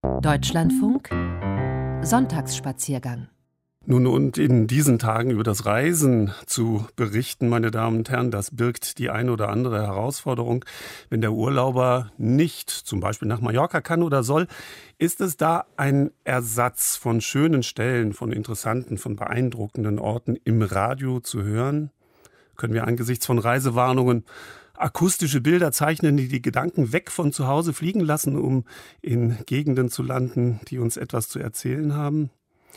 Deutschlandfunk Sonntagsspaziergang. Nun, und in diesen Tagen über das Reisen zu berichten, meine Damen und Herren, das birgt die eine oder andere Herausforderung. Wenn der Urlauber nicht zum Beispiel nach Mallorca kann oder soll, ist es da ein Ersatz von schönen Stellen, von interessanten, von beeindruckenden Orten im Radio zu hören? Können wir angesichts von Reisewarnungen akustische Bilder zeichnen, die die Gedanken weg von zu Hause fliegen lassen, um in Gegenden zu landen, die uns etwas zu erzählen haben?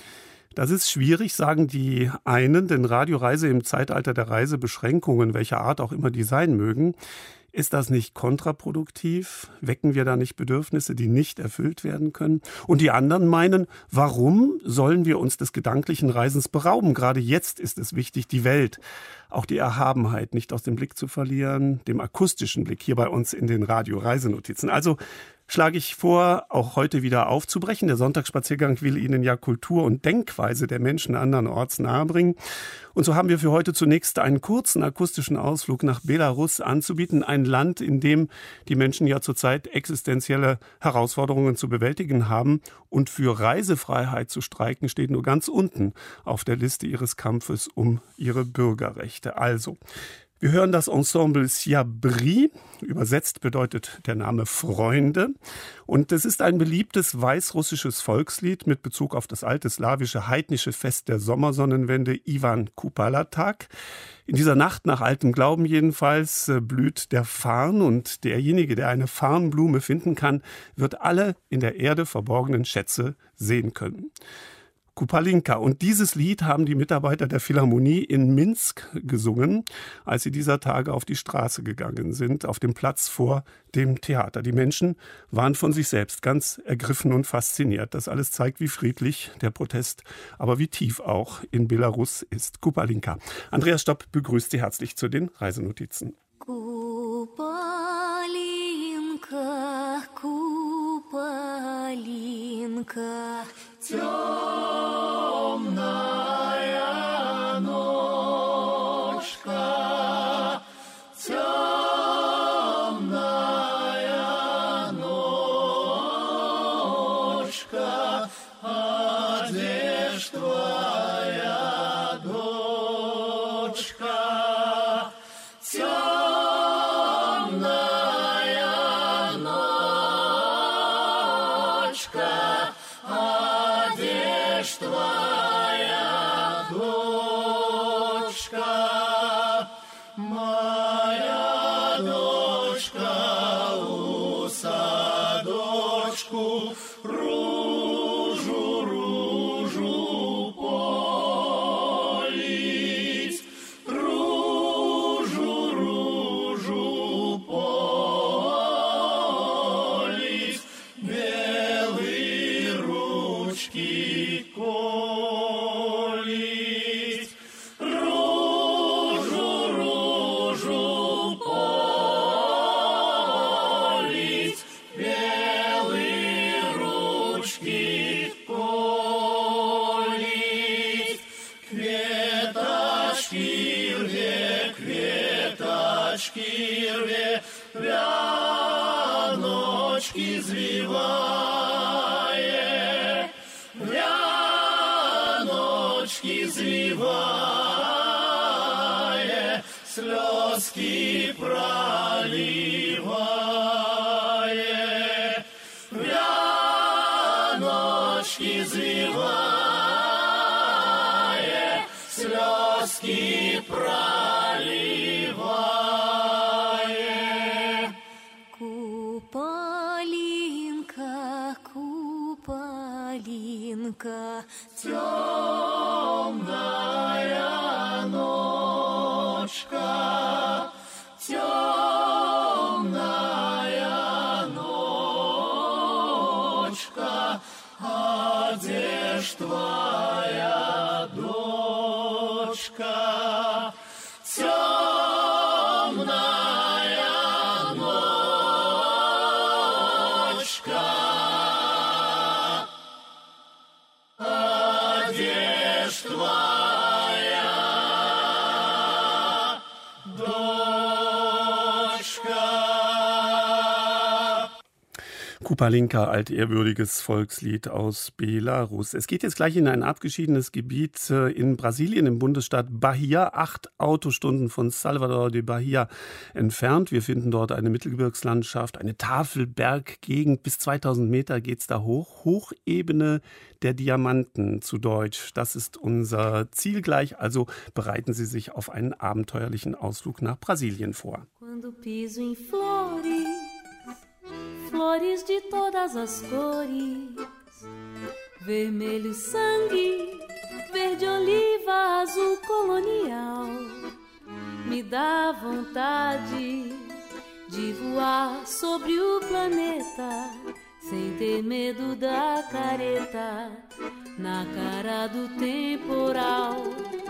Das ist schwierig, sagen die einen, denn Radioreise im Zeitalter der Reisebeschränkungen, welcher Art auch immer die sein mögen, ist das nicht kontraproduktiv? Wecken wir da nicht Bedürfnisse, die nicht erfüllt werden können? Und die anderen meinen, warum sollen wir uns des gedanklichen Reisens berauben? Gerade jetzt ist es wichtig, die Welt, auch die Erhabenheit nicht aus dem Blick zu verlieren, dem akustischen Blick hier bei uns in den Radio-Reisenotizen. Also schlage ich vor, auch heute wieder aufzubrechen. Der Sonntagsspaziergang will Ihnen ja Kultur und Denkweise der Menschen andernorts nahebringen. Und so haben wir für heute zunächst einen kurzen akustischen Ausflug nach Belarus anzubieten. Ein Land, in dem die Menschen ja zurzeit existenzielle Herausforderungen zu bewältigen haben. Und für Reisefreiheit zu streiken steht nur ganz unten auf der Liste ihres Kampfes um ihre Bürgerrechte. Also, wir hören das Ensemble Siabri, übersetzt bedeutet der Name Freunde. Und es ist ein beliebtes weißrussisches Volkslied mit Bezug auf das alte slawische heidnische Fest der Sommersonnenwende Iwan Kupala-Tag. In dieser Nacht, nach altem Glauben jedenfalls, blüht der Farn und derjenige, der eine Farnblume finden kann, wird alle in der Erde verborgenen Schätze sehen können. Kupalinka. Und dieses Lied haben die Mitarbeiter der Philharmonie in Minsk gesungen, als sie dieser Tage auf die Straße gegangen sind, auf dem Platz vor dem Theater. Die Menschen waren von sich selbst ganz ergriffen und fasziniert. Das alles zeigt, wie friedlich der Protest, aber wie tief auch in Belarus ist. Kupalinka. Andreas Stopp begrüßt Sie herzlich zu den Reisenotizen. Kupalinka, Kupalinka, темная ночка, темная ночка, одежда твоя дочка, темная ночка, твоя дочка, моя дочка, у садочку ружу, ружу полить, ружу, ружу полить, белые ручки колить, ружу, ружу полить, белые ручки колить, кветочки рве, кветочки рве, вяночки звивая, вяночки звивая, слезки проливая, вяночки звивая, слезки проливая. Куполинка, Куполинка, темная ночка, темная ночка, одежда твоя дочка, темная ночка, одежда твоя дочка. Palinka, altehrwürdiges Volkslied aus Belarus. Es geht jetzt gleich in ein abgeschiedenes Gebiet in Brasilien, im Bundesstaat Bahia, 8 Autostunden von Salvador de Bahia entfernt. Wir finden dort eine Mittelgebirgslandschaft, eine Tafelberggegend. Bis 2000 Meter geht's da hoch. Hochebene der Diamanten zu Deutsch. Das ist unser Ziel gleich. Also bereiten Sie sich auf einen abenteuerlichen Ausflug nach Brasilien vor. Flores de todas as cores, vermelho sangue, verde oliva, azul colonial. Me dá vontade de voar sobre o planeta, sem ter medo da careta, na cara do temporal.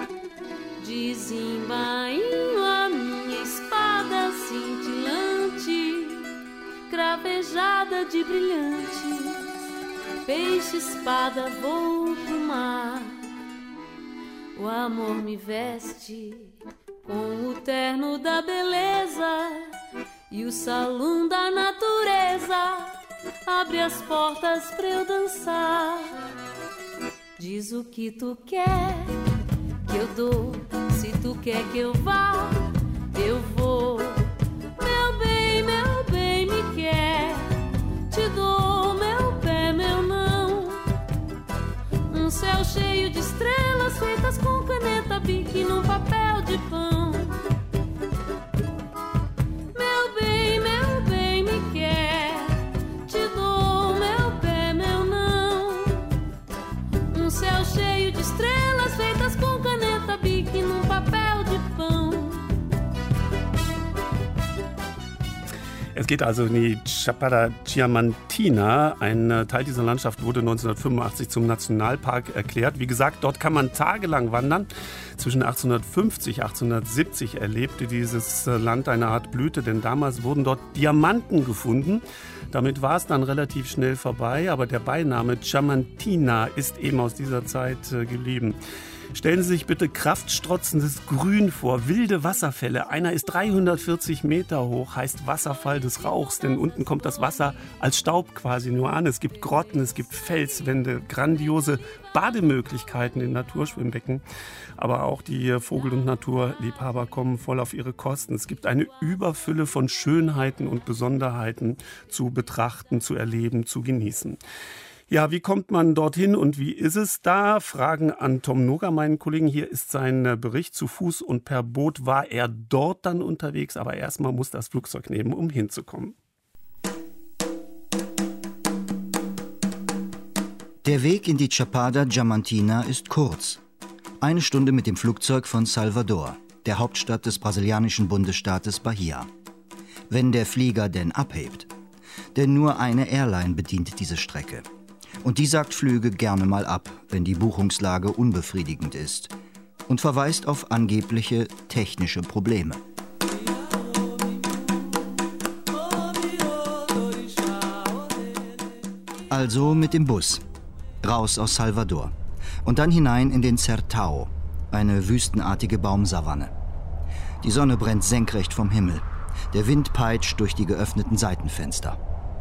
Desembainho a minha espada cintilante, cravejada de brilhantes, peixe-espada vou pro mar. O amor me veste com o terno da beleza e o salão da natureza abre as portas pra eu dançar. Diz o que tu quer que eu dou, se tu quer que eu vá, eu vou. Meu bem me quer, te dou meu pé, meu não. Um céu cheio de estrelas feitas com caneta Bic num papel de pão. Meu bem me quer, te dou meu pé, meu não. Um céu cheio de estrelas feitas com caneta Bic num papel de pão. Es geht also in die Chapada Diamantina. Ein Teil dieser Landschaft wurde 1985 zum Nationalpark erklärt. Wie gesagt, dort kann man tagelang wandern. Zwischen 1850 und 1870 erlebte dieses Land eine Art Blüte, denn damals wurden dort Diamanten gefunden. Damit war es dann relativ schnell vorbei, aber der Beiname Diamantina ist eben aus dieser Zeit geblieben. Stellen Sie sich bitte kraftstrotzendes Grün vor, wilde Wasserfälle. Einer ist 340 Meter hoch, heißt Wasserfall des Rauchs, denn unten kommt das Wasser als Staub quasi nur an. Es gibt Grotten, es gibt Felswände, grandiose Bademöglichkeiten in Naturschwimmbecken. Aber auch die Vogel- und Naturliebhaber kommen voll auf ihre Kosten. Es gibt eine Überfülle von Schönheiten und Besonderheiten zu betrachten, zu erleben, zu genießen. Ja, wie kommt man dorthin und wie ist es da? Fragen an Tom Noga, meinen Kollegen. Hier ist sein Bericht. Zu Fuß und per Boot war er dort dann unterwegs, aber erstmal muss das Flugzeug nehmen, um hinzukommen. Der Weg in die Chapada Diamantina ist kurz. 1 Stunde mit dem Flugzeug von Salvador, der Hauptstadt des brasilianischen Bundesstaates Bahia. Wenn der Flieger denn abhebt. Denn nur eine Airline bedient diese Strecke. Und die sagt Flüge gerne mal ab, wenn die Buchungslage unbefriedigend ist und verweist auf angebliche technische Probleme. Also mit dem Bus, raus aus Salvador und dann hinein in den Sertão, eine wüstenartige Baumsavanne. Die Sonne brennt senkrecht vom Himmel, der Wind peitscht durch die geöffneten Seitenfenster.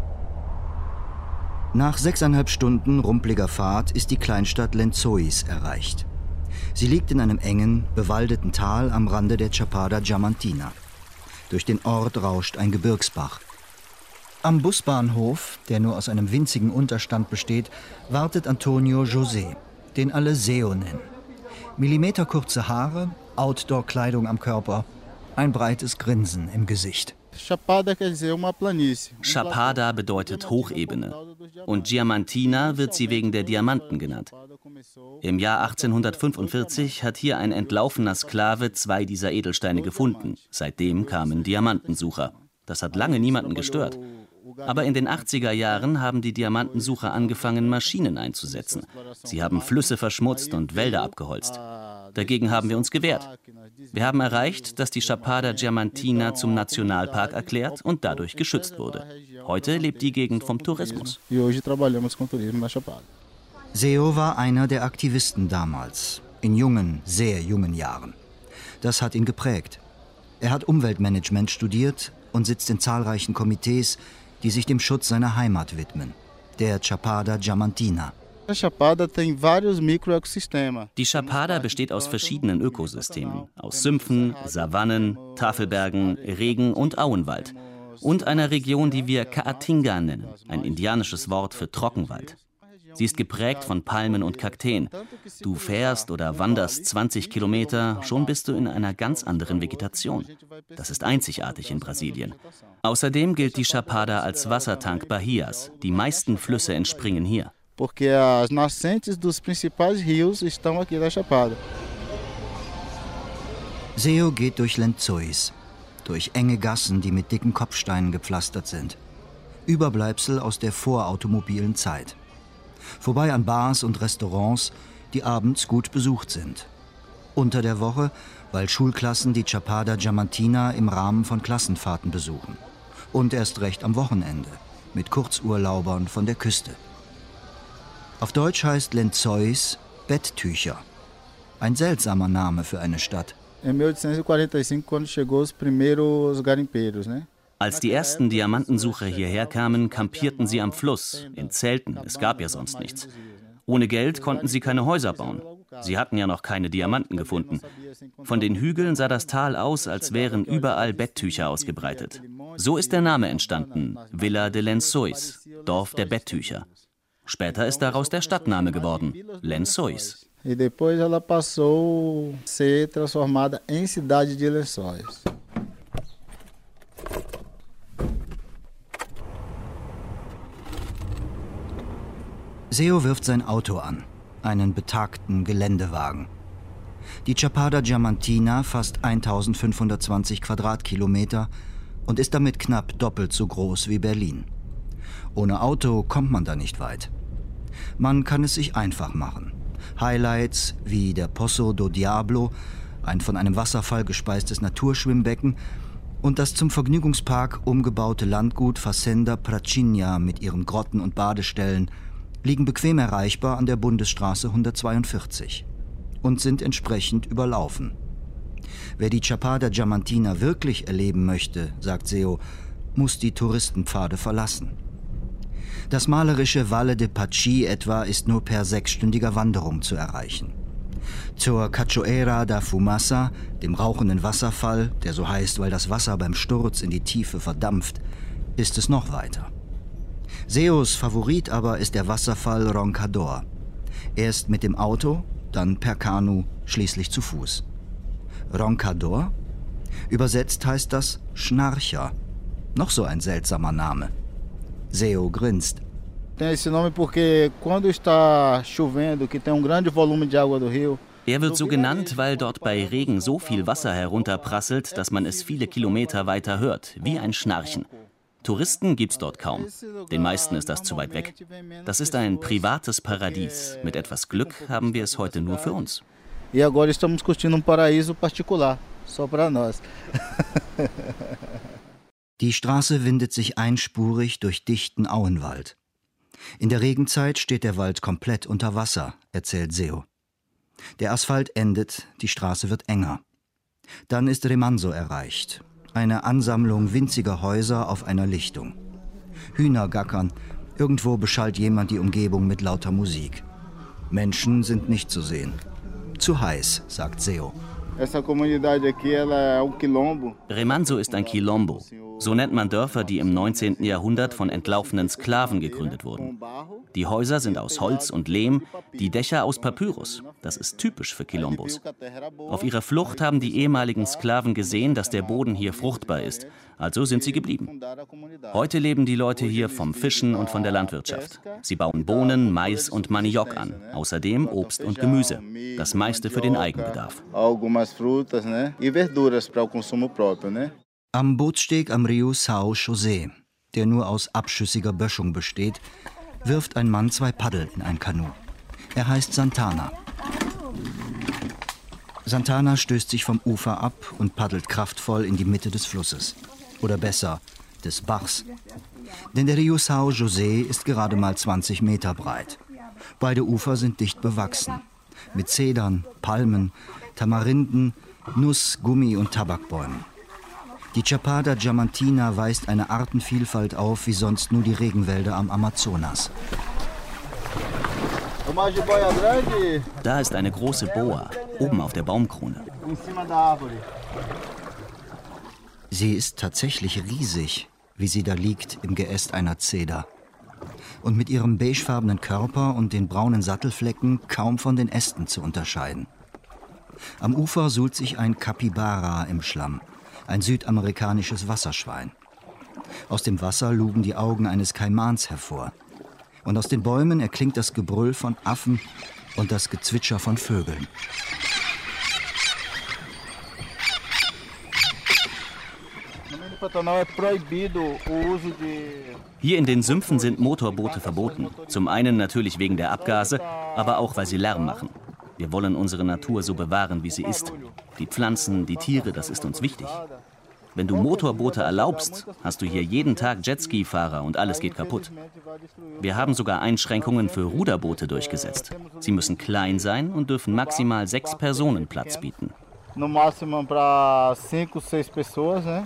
Nach 6,5 Stunden rumpliger Fahrt ist die Kleinstadt Lençóis erreicht. Sie liegt in einem engen, bewaldeten Tal am Rande der Chapada Diamantina. Durch den Ort rauscht ein Gebirgsbach. Am Busbahnhof, der nur aus einem winzigen Unterstand besteht, wartet Antonio José, den alle Seo nennen. Millimeterkurze Haare, Outdoor-Kleidung am Körper, ein breites Grinsen im Gesicht. Chapada bedeutet Hochebene und Diamantina wird sie wegen der Diamanten genannt. Im Jahr 1845 hat hier ein entlaufener Sklave 2 dieser Edelsteine gefunden. Seitdem kamen Diamantensucher. Das hat lange niemanden gestört. Aber in den 80er Jahren haben die Diamantensucher angefangen, Maschinen einzusetzen. Sie haben Flüsse verschmutzt und Wälder abgeholzt. Dagegen haben wir uns gewehrt. Wir haben erreicht, dass die Chapada Diamantina zum Nationalpark erklärt und dadurch geschützt wurde. Heute lebt die Gegend vom Tourismus. Seo war einer der Aktivisten damals, in jungen, sehr jungen Jahren. Das hat ihn geprägt. Er hat Umweltmanagement studiert und sitzt in zahlreichen Komitees, die sich dem Schutz seiner Heimat widmen, der Chapada Diamantina. Die Chapada besteht aus verschiedenen Ökosystemen, aus Sümpfen, Savannen, Tafelbergen, Regen- und Auenwald und einer Region, die wir Caatinga nennen, ein indianisches Wort für Trockenwald. Sie ist geprägt von Palmen und Kakteen. Du fährst oder wanderst 20 Kilometer, schon bist du in einer ganz anderen Vegetation. Das ist einzigartig in Brasilien. Außerdem gilt die Chapada als Wassertank Bahias. Die meisten Flüsse entspringen hier. Seo geht durch Lençóis, durch enge Gassen, die mit dicken Kopfsteinen gepflastert sind. Überbleibsel aus der vorautomobilen Zeit. Vorbei an Bars und Restaurants, die abends gut besucht sind. Unter der Woche, weil Schulklassen die Chapada Diamantina im Rahmen von Klassenfahrten besuchen. Und erst recht am Wochenende, mit Kurzurlaubern von der Küste. Auf Deutsch heißt Lençóis Betttücher. Ein seltsamer Name für eine Stadt. Als die ersten Diamantensucher hierher kamen, kampierten sie am Fluss, in Zelten, es gab ja sonst nichts. Ohne Geld konnten sie keine Häuser bauen. Sie hatten ja noch keine Diamanten gefunden. Von den Hügeln sah das Tal aus, als wären überall Betttücher ausgebreitet. So ist der Name entstanden, Vila de Lençóis, Dorf der Betttücher. Später ist daraus der Stadtname geworden, Lençóis. E depois ela passou a ser transformada em cidade de Lençóis. Seo wirft sein Auto an, einen betagten Geländewagen. Die Chapada Diamantina fasst 1520 Quadratkilometer und ist damit knapp doppelt so groß wie Berlin. Ohne Auto kommt man da nicht weit. Man kann es sich einfach machen. Highlights wie der Poço do Diablo, ein von einem Wasserfall gespeistes Naturschwimmbecken, und das zum Vergnügungspark umgebaute Landgut Fazenda Pracinha mit ihren Grotten und Badestellen liegen bequem erreichbar an der Bundesstraße 142 und sind entsprechend überlaufen. Wer die Chapada Diamantina wirklich erleben möchte, sagt Seo, muss die Touristenpfade verlassen. Das malerische Valle de Pachi etwa ist nur per 6-stündiger Wanderung zu erreichen. Zur Cachoeira da Fumaça, dem rauchenden Wasserfall, der so heißt, weil das Wasser beim Sturz in die Tiefe verdampft, ist es noch weiter. Seos Favorit aber ist der Wasserfall Roncador. Erst mit dem Auto, dann per Kanu, schließlich zu Fuß. Roncador? Übersetzt heißt das Schnarcher. Noch so ein seltsamer Name. Seo grinst. Tem esse nome porque quando está chovendo, que tem grande volume de água do rio. Er wird so genannt, weil dort bei Regen so viel Wasser herunterprasselt, dass man es viele Kilometer weiter hört, wie ein Schnarchen. Touristen gibt's dort kaum. Den meisten ist das zu weit weg. Das ist ein privates Paradies. Mit etwas Glück haben wir es heute nur für uns. E agora estamos curtindo paraíso particular, só para nós. Die Straße windet sich einspurig durch dichten Auenwald. In der Regenzeit steht der Wald komplett unter Wasser, erzählt Seo. Der Asphalt endet, die Straße wird enger. Dann ist Remanso erreicht, eine Ansammlung winziger Häuser auf einer Lichtung. Hühner gackern, irgendwo beschallt jemand die Umgebung mit lauter Musik. Menschen sind nicht zu sehen. Zu heiß, sagt Seo. Remanso ist ein Quilombo. So nennt man Dörfer, die im 19. Jahrhundert von entlaufenen Sklaven gegründet wurden. Die Häuser sind aus Holz und Lehm, die Dächer aus Papyrus. Das ist typisch für Quilombos. Auf ihrer Flucht haben die ehemaligen Sklaven gesehen, dass der Boden hier fruchtbar ist. Also sind sie geblieben. Heute leben die Leute hier vom Fischen und von der Landwirtschaft. Sie bauen Bohnen, Mais und Maniok an. Außerdem Obst und Gemüse. Das meiste für den Eigenbedarf. Am Bootssteg am Rio São José, der nur aus abschüssiger Böschung besteht, wirft ein Mann 2 Paddel in ein Kanu. Er heißt Santana. Santana stößt sich vom Ufer ab und paddelt kraftvoll in die Mitte des Flusses. Oder besser, des Bachs. Denn der Rio São José ist gerade mal 20 Meter breit. Beide Ufer sind dicht bewachsen. Mit Zedern, Palmen, Tamarinden, Nuss-, Gummi- und Tabakbäumen. Die Chapada Diamantina weist eine Artenvielfalt auf, wie sonst nur die Regenwälder am Amazonas. Da ist eine große Boa, oben auf der Baumkrone. Sie ist tatsächlich riesig, wie sie da liegt im Geäst einer Zeder. Und mit ihrem beigefarbenen Körper und den braunen Sattelflecken kaum von den Ästen zu unterscheiden. Am Ufer suhlt sich ein Capybara im Schlamm, ein südamerikanisches Wasserschwein. Aus dem Wasser lugen die Augen eines Kaimans hervor. Und aus den Bäumen erklingt das Gebrüll von Affen und das Gezwitscher von Vögeln. Hier in den Sümpfen sind Motorboote verboten. Zum einen natürlich wegen der Abgase, aber auch, weil sie Lärm machen. Wir wollen unsere Natur so bewahren, wie sie ist. Die Pflanzen, die Tiere, das ist uns wichtig. Wenn du Motorboote erlaubst, hast du hier jeden Tag Jetski-Fahrer und alles geht kaputt. Wir haben sogar Einschränkungen für Ruderboote durchgesetzt. Sie müssen klein sein und dürfen maximal 6 Personen Platz bieten. No máximo para 5, 6 pessoas, né?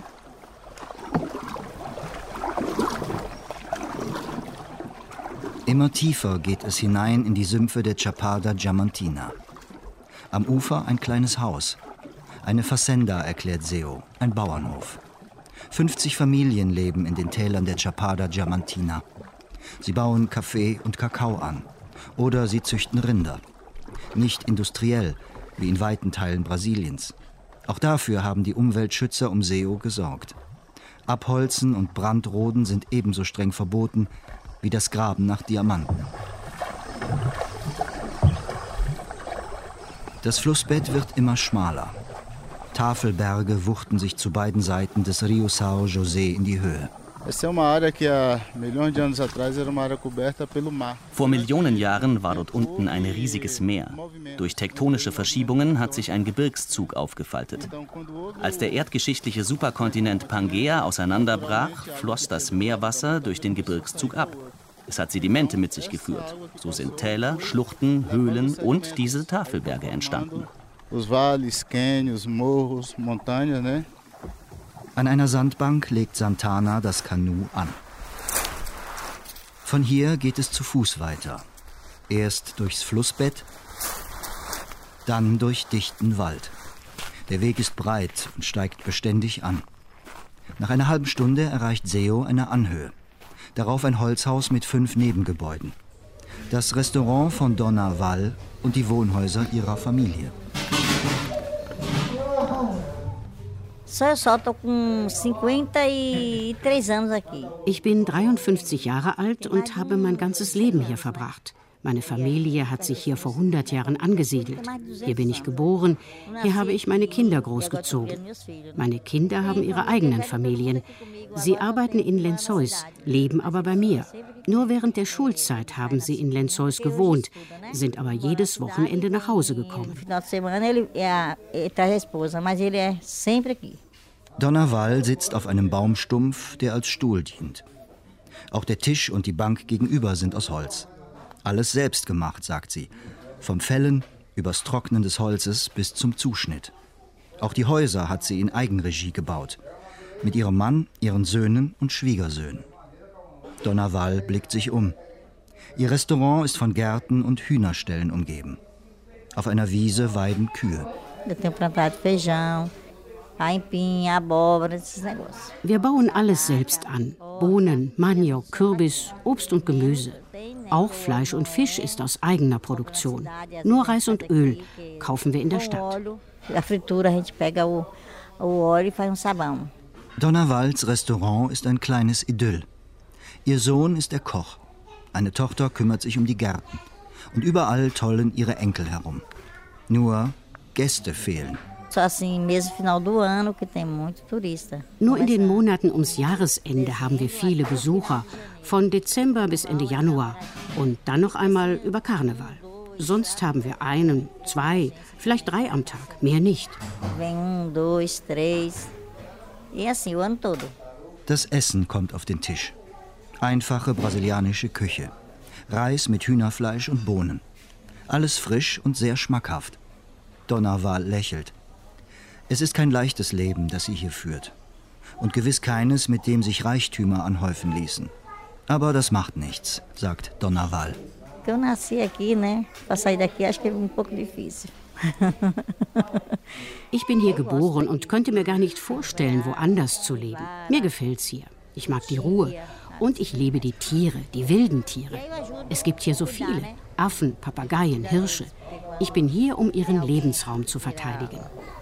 Immer tiefer geht es hinein in die Sümpfe der Chapada Diamantina. Am Ufer ein kleines Haus. Eine Fazenda, erklärt Seo, ein Bauernhof. 50 Familien leben in den Tälern der Chapada Diamantina. Sie bauen Kaffee und Kakao an. Oder sie züchten Rinder. Nicht industriell, wie in weiten Teilen Brasiliens. Auch dafür haben die Umweltschützer um Seo gesorgt. Abholzen und Brandroden sind ebenso streng verboten wie das Graben nach Diamanten. Das Flussbett wird immer schmaler. Tafelberge wuchten sich zu beiden Seiten des Rio São José in die Höhe. Vor Millionen Jahren war dort unten ein riesiges Meer. Durch tektonische Verschiebungen hat sich ein Gebirgszug aufgefaltet. Als der erdgeschichtliche Superkontinent Pangea auseinanderbrach, floss das Meerwasser durch den Gebirgszug ab. Es hat Sedimente mit sich geführt. So sind Täler, Schluchten, Höhlen und diese Tafelberge entstanden. An einer Sandbank legt Santana das Kanu an. Von hier geht es zu Fuß weiter. Erst durchs Flussbett, dann durch dichten Wald. Der Weg ist breit und steigt beständig an. Nach einer halben Stunde erreicht Seo eine Anhöhe. Darauf ein Holzhaus mit 5 Nebengebäuden. Das Restaurant von Dona Val und die Wohnhäuser ihrer Familie. Ich bin 53 Jahre alt und habe mein ganzes Leben hier verbracht. Meine Familie hat sich hier vor 100 Jahren angesiedelt. Hier bin ich geboren, hier habe ich meine Kinder großgezogen. Meine Kinder haben ihre eigenen Familien. Sie arbeiten in Lençóis, leben aber bei mir. Nur während der Schulzeit haben sie in Lençóis gewohnt, sind aber jedes Wochenende nach Hause gekommen. Dona Val sitzt auf einem Baumstumpf, der als Stuhl dient. Auch der Tisch und die Bank gegenüber sind aus Holz. Alles selbst gemacht, sagt sie. Vom Fällen, übers Trocknen des Holzes bis zum Zuschnitt. Auch die Häuser hat sie in Eigenregie gebaut. Mit ihrem Mann, ihren Söhnen und Schwiegersöhnen. Dona Val blickt sich um. Ihr Restaurant ist von Gärten und Hühnerställen umgeben. Auf einer Wiese weiden Kühe. Wir bauen alles selbst an. Bohnen, Maniok, Kürbis, Obst und Gemüse. Auch Fleisch und Fisch ist aus eigener Produktion. Nur Reis und Öl kaufen wir in der Stadt. Dona Vals Restaurant ist ein kleines Idyll. Ihr Sohn ist der Koch. Eine Tochter kümmert sich um die Gärten. Und überall tollen ihre Enkel herum. Nur Gäste fehlen. Nur in den Monaten ums Jahresende haben wir viele Besucher, von Dezember bis Ende Januar und dann noch einmal über Karneval. Sonst haben wir 1, 2, vielleicht 3 am Tag, mehr nicht. Das Essen kommt auf den Tisch. Einfache brasilianische Küche. Reis mit Hühnerfleisch und Bohnen. Alles frisch und sehr schmackhaft. Dona Val lächelt. Es ist kein leichtes Leben, das sie hier führt. und gewiss keines, mit dem sich Reichtümer anhäufen ließen. Aber das macht nichts, sagt Dona Val. Eu nasci aqui, né? Para sair daqui acho que é pouco difícil. Ich bin hier geboren und könnte mir gar nicht vorstellen, woanders zu leben. Mir gefällt's hier. Ich mag die Ruhe. Und ich liebe die Tiere, die wilden Tiere. Es gibt hier so viele. Affen, Papageien, Hirsche. Ich bin hier, um ihren Lebensraum zu verteidigen.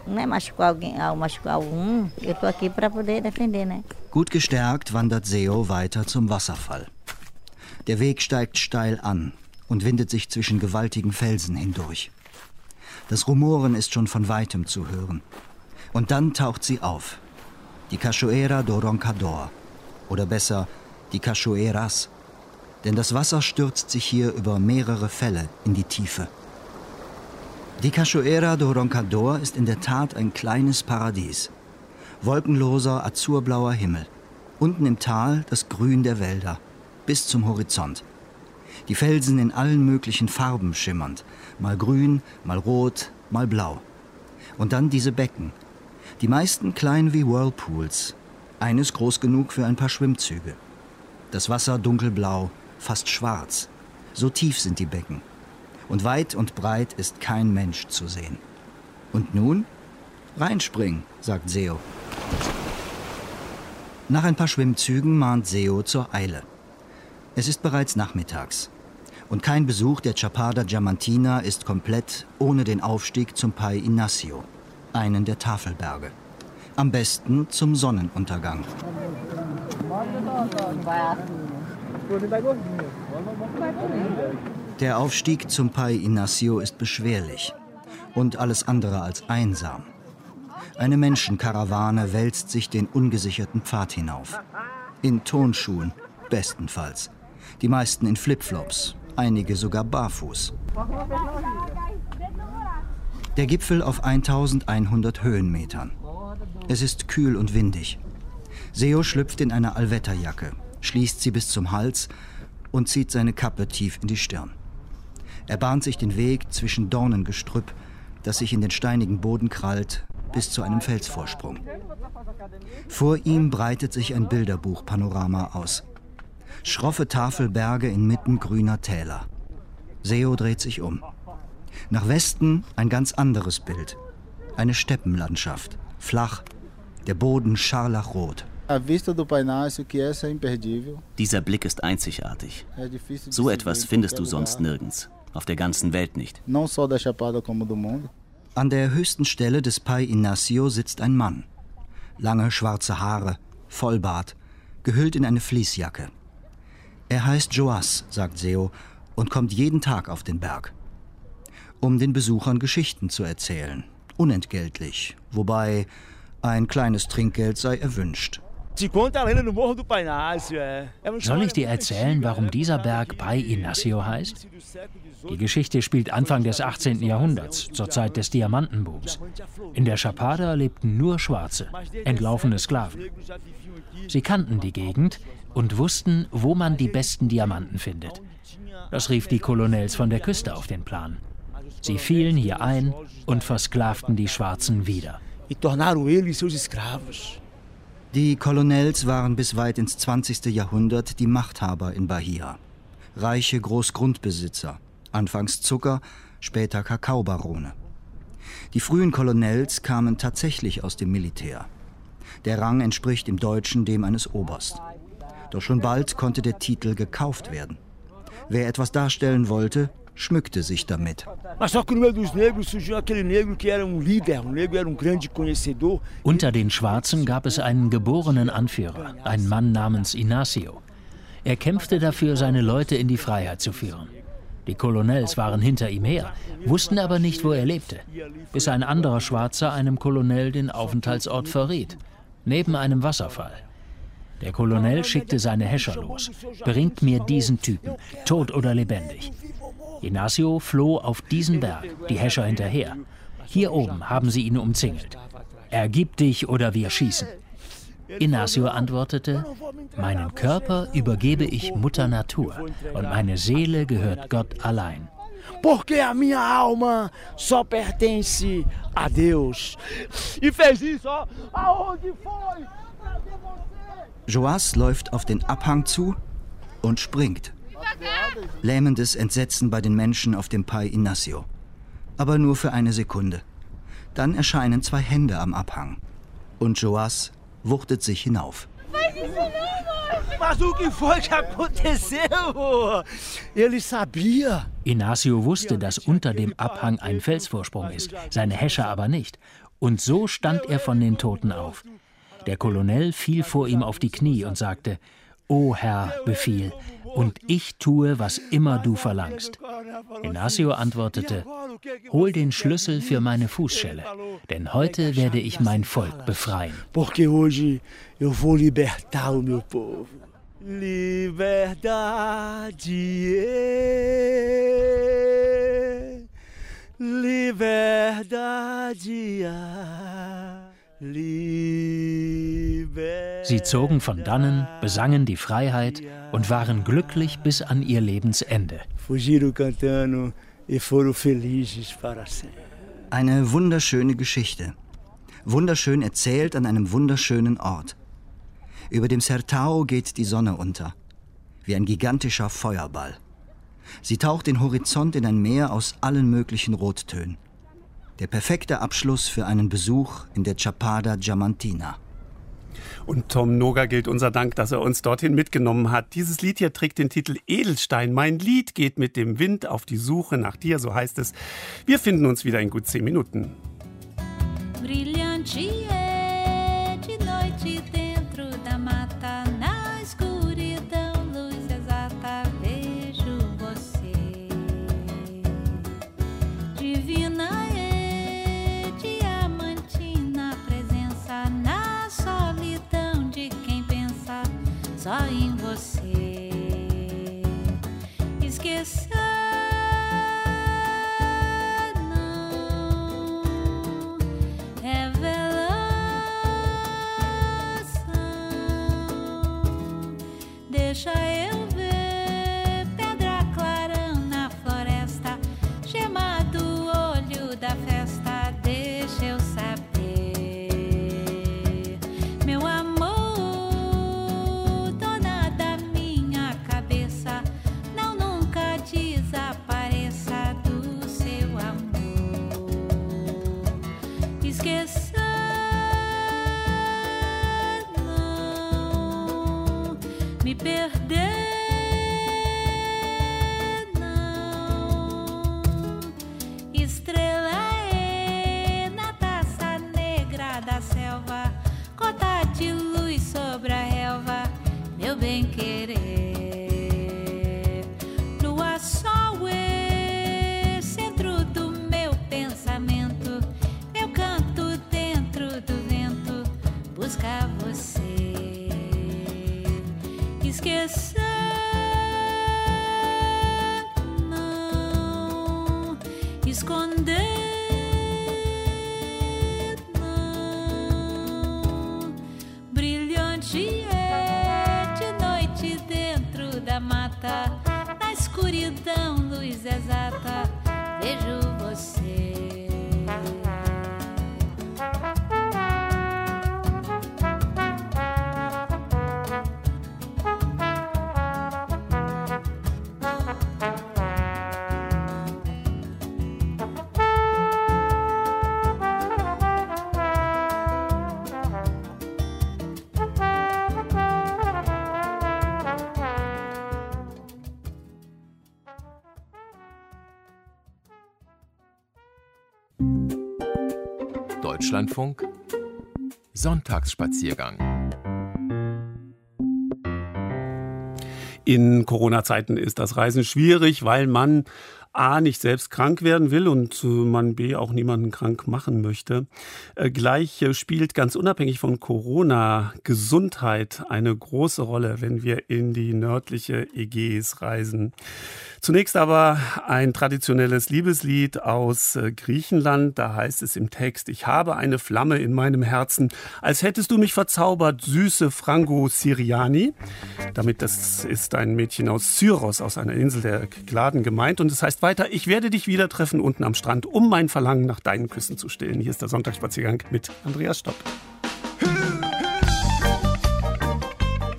Gut gestärkt wandert Seo weiter zum Wasserfall. Der Weg steigt steil an und windet sich zwischen gewaltigen Felsen hindurch. Das Rumoren ist schon von weitem zu hören. Und dann taucht sie auf. Die Cachoeira do Roncador. Oder besser, die Cachoeiras. Denn das Wasser stürzt sich hier über mehrere Fälle in die Tiefe. Die Cachoeira do Roncador ist in der Tat ein kleines Paradies. Wolkenloser, azurblauer Himmel. Unten im Tal das Grün der Wälder, bis zum Horizont. Die Felsen in allen möglichen Farben schimmernd. Mal grün, mal rot, mal blau. Und dann diese Becken. Die meisten klein wie Whirlpools. Eines groß genug für ein paar Schwimmzüge. Das Wasser dunkelblau, fast schwarz. So tief sind die Becken. Und weit und breit ist kein Mensch zu sehen. Und nun? Reinspringen, sagt Seo. Nach ein paar Schwimmzügen mahnt Seo zur Eile. Es ist bereits nachmittags. Und kein Besuch der Chapada Diamantina ist komplett ohne den Aufstieg zum Pai Ignacio, einen der Tafelberge. Am besten zum Sonnenuntergang. Der Aufstieg zum Pai Ignacio ist beschwerlich und alles andere als einsam. Eine Menschenkarawane wälzt sich den ungesicherten Pfad hinauf. In Turnschuhen, bestenfalls. Die meisten in Flipflops, einige sogar barfuß. Der Gipfel auf 1100 Höhenmetern. Es ist kühl und windig. Seo schlüpft in eine Allwetterjacke, schließt sie bis zum Hals und zieht seine Kappe tief in die Stirn. Er bahnt sich den Weg zwischen Dornengestrüpp, das sich in den steinigen Boden krallt, bis zu einem Felsvorsprung. Vor ihm breitet sich ein Bilderbuchpanorama aus. Schroffe Tafelberge inmitten grüner Täler. Seo dreht sich um. Nach Westen ein ganz anderes Bild. Eine Steppenlandschaft, flach, der Boden scharlachrot. Dieser Blick ist einzigartig. So etwas findest du sonst nirgends, auf der ganzen Welt nicht. An der höchsten Stelle des Pai Ignacio sitzt ein Mann. Lange schwarze Haare, Vollbart, gehüllt in eine Fließjacke. Er heißt Joas, sagt Seo, und kommt jeden Tag auf den Berg. Um den Besuchern Geschichten zu erzählen. Unentgeltlich, wobei ein kleines Trinkgeld sei erwünscht. Soll ich dir erzählen, warum dieser Berg Pai Ignacio heißt? Die Geschichte spielt Anfang des 18. Jahrhunderts, zur Zeit des Diamantenbooms. In der Chapada lebten nur Schwarze, entlaufene Sklaven. Sie kannten die Gegend und wussten, wo man die besten Diamanten findet. Das rief die Kolonels von der Küste auf den Plan. Sie fielen hier ein und versklavten die Schwarzen wieder. Die Kolonels waren bis weit ins 20. Jahrhundert die Machthaber in Bahia. Reiche Großgrundbesitzer, anfangs Zucker, später Kakaobarone. Die frühen Kolonels kamen tatsächlich aus dem Militär. Der Rang entspricht im Deutschen dem eines Oberst. Doch schon bald konnte der Titel gekauft werden. Wer etwas darstellen wollte, schmückte sich damit. Unter den Schwarzen gab es einen geborenen Anführer, einen Mann namens Ignacio. Er kämpfte dafür, seine Leute in die Freiheit zu führen. Die Kolonels waren hinter ihm her, wussten aber nicht, wo er lebte, bis ein anderer Schwarzer einem Kolonel den Aufenthaltsort verriet, neben einem Wasserfall. Der Kolonel schickte seine Häscher los. Bringt mir diesen Typen, tot oder lebendig. Ignacio floh auf diesen Berg, die Häscher hinterher. Hier oben haben sie ihn umzingelt. Ergib dich oder wir schießen. Ignacio antwortete, meinen Körper übergebe ich Mutter Natur und meine Seele gehört Gott allein. Porque a minha alma só pertence a Deus. E fez isso, ó, aonde foi? Joas läuft auf den Abhang zu und springt. Lähmendes Entsetzen bei den Menschen auf dem Pai Inácio. Aber nur für eine Sekunde. Dann erscheinen 2 Hände am Abhang. Und Joas wuchtet sich hinauf. Mas o que foi que aconteceu? Ele sabia. Inácio wusste, dass unter dem Abhang ein Felsvorsprung ist, seine Häscher aber nicht. Und so stand er von den Toten auf. Der Colonel fiel vor ihm auf die Knie und sagte: »O Herr, befiehl, und ich tue, was immer du verlangst.« Inácio antwortete: »Hol den Schlüssel für meine Fußschelle, denn heute werde ich mein Volk befreien.« Porque hoje eu vou libertar o meu povo. Liberdade, liberdade, Sie zogen von dannen, besangen die Freiheit und waren glücklich bis an ihr Lebensende. Fugiram cantando e foram felizes para sempre. Eine wunderschöne Geschichte. Wunderschön erzählt an einem wunderschönen Ort. Über dem Sertão geht die Sonne unter, wie ein gigantischer Feuerball. Sie taucht den Horizont in ein Meer aus allen möglichen Rottönen. Der perfekte Abschluss für einen Besuch in der Chapada Diamantina. Und Tom Noga gilt unser Dank, dass er uns dorthin mitgenommen hat. Dieses Lied hier trägt den Titel Edelstein. Mein Lied geht mit dem Wind auf die Suche nach dir, so heißt es. Wir finden uns wieder in gut 10 Minuten. Brilhante é de noite dentro da mata, na escuridão, luz exata, vejo você. Divina é diamantina, presença na solidão de quem pensa só em você. Esquecer deixa eu ver pedra clarão na floresta, gema do olho da festa, deixa eu saber, meu amor, dona da minha cabeça, não nunca desapareça do seu amor. Esqueça me perder, não. Estrela é na taça negra da selva, cota de luz sobre a relva, meu bem querer. Lua, sol é centro do meu pensamento, meu canto dentro do vento, busca você. Esquecer, não. Esconder, não. Brilhante é de noite dentro da mata, na escuridão, luz exata, vejo você. Deutschlandfunk Sonntagsspaziergang. In Corona-Zeiten ist das Reisen schwierig, weil man A, nicht selbst krank werden will und man B, auch niemanden krank machen möchte. Gleich spielt ganz unabhängig von Corona Gesundheit eine große Rolle, wenn wir in die nördliche Ägäis reisen. Zunächst aber ein traditionelles Liebeslied aus Griechenland. Da heißt es im Text: Ich habe eine Flamme in meinem Herzen, als hättest du mich verzaubert, süße Frango Syriani. Damit, das ist ein Mädchen aus Syros, aus einer Insel der Kykladen gemeint. Und es heißt weiter: Ich werde dich wieder treffen unten am Strand, um mein Verlangen nach deinen Küssen zu stillen. Hier ist der Sonntagsspaziergang mit Andreas Stopp.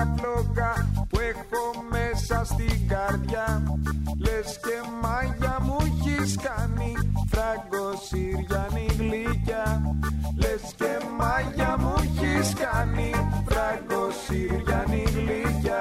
φλόγα που έχω μέσα στην καρδιά. Λες και μάγια μου έχεις κάνει, Φράγκο Συριανή γλυκιά. Λες και μάγια μου έχεις κάνει, Φράγκο Συριανή γλυκιά.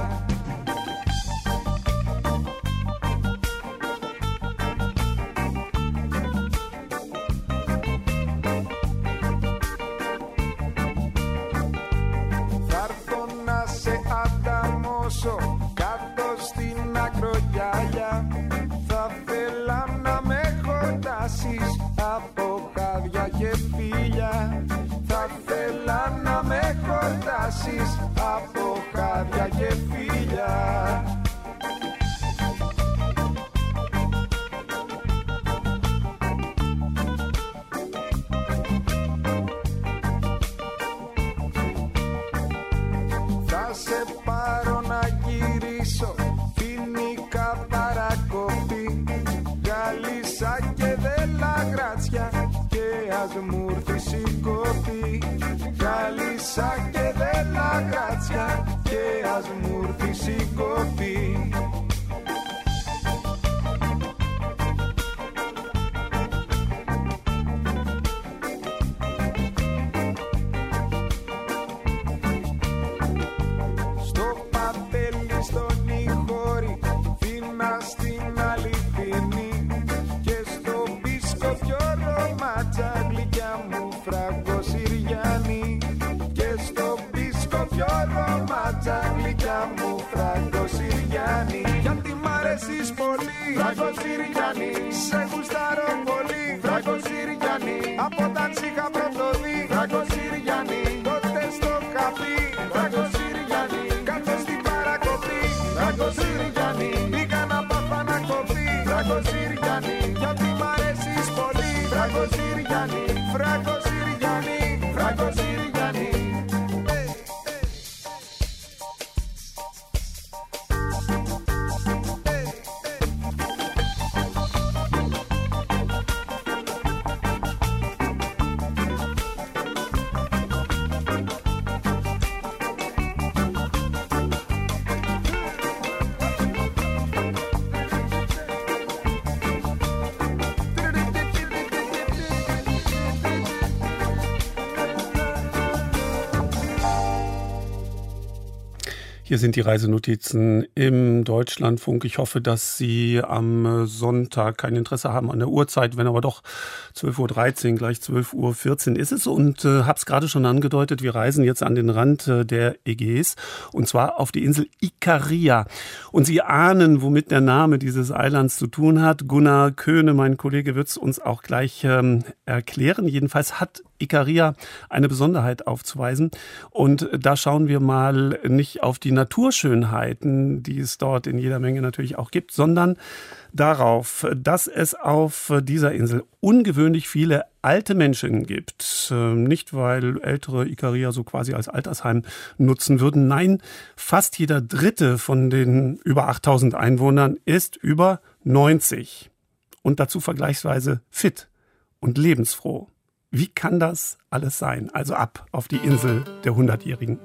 Κάτω στην ακρογιάλια θα θέλα να με χορτάσεις από χάδια και φίλια. Θα θέλα να με χορτάσεις από χάδια και φίλια. Θα σε πάρω να γυρίσω, φοινικά παρακοπή, Γάλισσα και δέλα γράτσια και ας μου έρθει η κοπή. Γάλισσα και δέλα γράτσια και ας μου έρθει η κοπή. Γιατί μ' αρέσεις πολύ, Φράγκο Συριανή. Σε γουστάρω πολύ, Φράγκο Συριανή. Από όταν σ' είχα πρωτοδεί, Φράγκο Συριανή. Τότε στο καφί, Φράγκο Συριανή. Κάτω στην παρακοπή, Φράγκο Συριανή. Πήγα να πάθα να κοπεί, Φράγκο Συριανή. Γιατί μ' αρέσεις πολύ, Φράγκο Συριανή. Φράγκο Συριανή, Φράγκο Συριανή. Hier sind die Reisenotizen im Deutschlandfunk. Ich hoffe, dass Sie am Sonntag kein Interesse haben an der Uhrzeit, wenn aber doch 12.13 Uhr, gleich 12.14 Uhr ist es. Und habe es gerade schon angedeutet, wir reisen jetzt an den Rand der Ägäis und zwar auf die Insel Ikaria. Und Sie ahnen, womit der Name dieses Eilands zu tun hat. Gunnar Köhne, mein Kollege, wird es uns auch gleich erklären. Jedenfalls hat Ikaria eine Besonderheit aufzuweisen. Und da schauen wir mal nicht auf die Naturschönheiten, die es dort in jeder Menge natürlich auch gibt, sondern darauf, dass es auf dieser Insel ungewöhnlich viele alte Menschen gibt. Nicht, weil ältere Ikaria so quasi als Altersheim nutzen würden. Nein, fast jeder Dritte von den über 8000 Einwohnern ist über 90 und dazu vergleichsweise fit und lebensfroh. Wie kann das alles sein? Also ab auf die Insel der 100-Jährigen.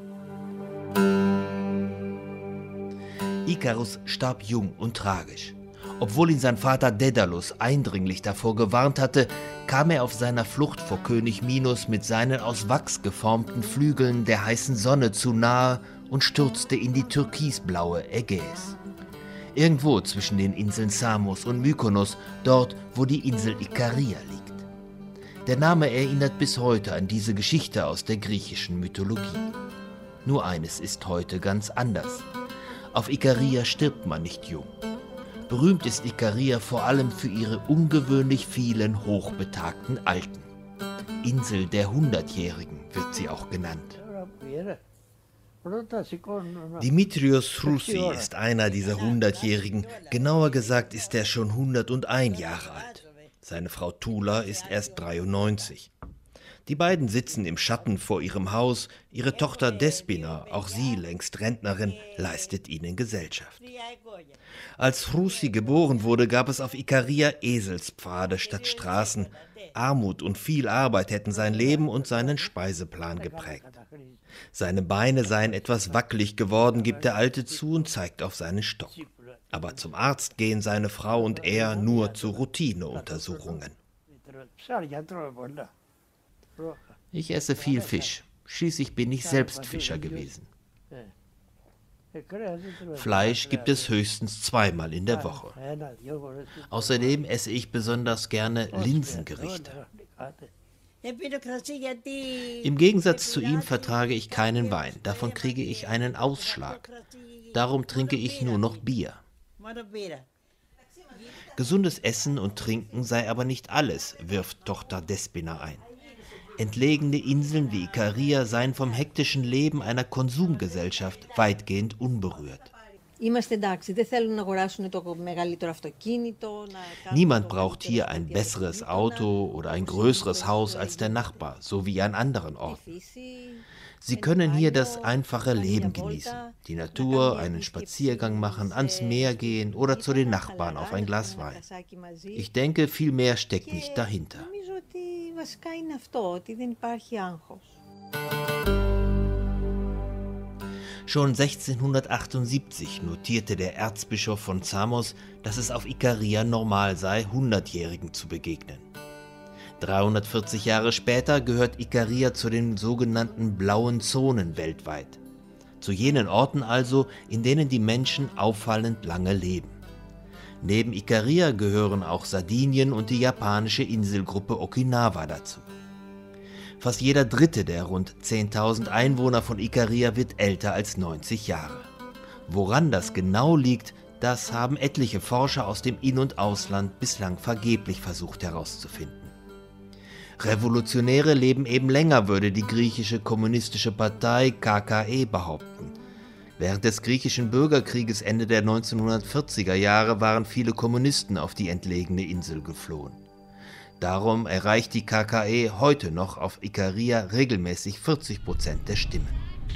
Ikarus starb jung und tragisch. Obwohl ihn sein Vater Daedalus eindringlich davor gewarnt hatte, kam er auf seiner Flucht vor König Minos mit seinen aus Wachs geformten Flügeln der heißen Sonne zu nahe und stürzte in die türkisblaue Ägäis. Irgendwo zwischen den Inseln Samos und Mykonos, dort, wo die Insel Ikaria liegt. Der Name erinnert bis heute an diese Geschichte aus der griechischen Mythologie. Nur eines ist heute ganz anders. Auf Ikaria stirbt man nicht jung. Berühmt ist Ikaria vor allem für ihre ungewöhnlich vielen hochbetagten Alten. Insel der 100-Jährigen wird sie auch genannt. Dimitrios Chrousi ist einer dieser 100-Jährigen. Genauer gesagt ist er schon 101 Jahre alt. Seine Frau Tula ist erst 93. Die beiden sitzen im Schatten vor ihrem Haus. Ihre Tochter Despina, auch sie längst Rentnerin, leistet ihnen Gesellschaft. Als Chrousi geboren wurde, gab es auf Ikaria Eselspfade statt Straßen. Armut und viel Arbeit hätten sein Leben und seinen Speiseplan geprägt. Seine Beine seien etwas wackelig geworden, gibt der Alte zu und zeigt auf seinen Stock. Aber zum Arzt gehen seine Frau und er nur zu Routineuntersuchungen. Ich esse viel Fisch. Schließlich bin ich selbst Fischer gewesen. Fleisch gibt es höchstens 2-mal in der Woche. Außerdem esse ich besonders gerne Linsengerichte. Im Gegensatz zu ihm vertrage ich keinen Wein. Davon kriege ich einen Ausschlag. Darum trinke ich nur noch Bier. Gesundes Essen und Trinken sei aber nicht alles, wirft Tochter Despina ein. Entlegene Inseln wie Ikaria seien vom hektischen Leben einer Konsumgesellschaft weitgehend unberührt. Niemand braucht hier ein besseres Auto oder ein größeres Haus als der Nachbar, so wie an anderen Orten. Sie können hier das einfache Leben genießen, die Natur, einen Spaziergang machen, ans Meer gehen oder zu den Nachbarn auf ein Glas Wein. Ich denke, viel mehr steckt nicht dahinter. Schon 1678 notierte der Erzbischof von Samos, dass es auf Ikaria normal sei, 100-Jährigen zu begegnen. 340 Jahre später gehört Ikaria zu den sogenannten blauen Zonen weltweit. Zu jenen Orten also, in denen die Menschen auffallend lange leben. Neben Ikaria gehören auch Sardinien und die japanische Inselgruppe Okinawa dazu. Fast jeder dritte der rund 10.000 Einwohner von Ikaria wird älter als 90 Jahre. Woran das genau liegt, das haben etliche Forscher aus dem In- und Ausland bislang vergeblich versucht herauszufinden. Revolutionäre leben eben länger, würde die griechische kommunistische Partei KKE behaupten. Während des griechischen Bürgerkrieges Ende der 1940er Jahre waren viele Kommunisten auf die entlegene Insel geflohen. Darum erreicht die KKE heute noch auf Ikaria regelmäßig 40% der Stimmen.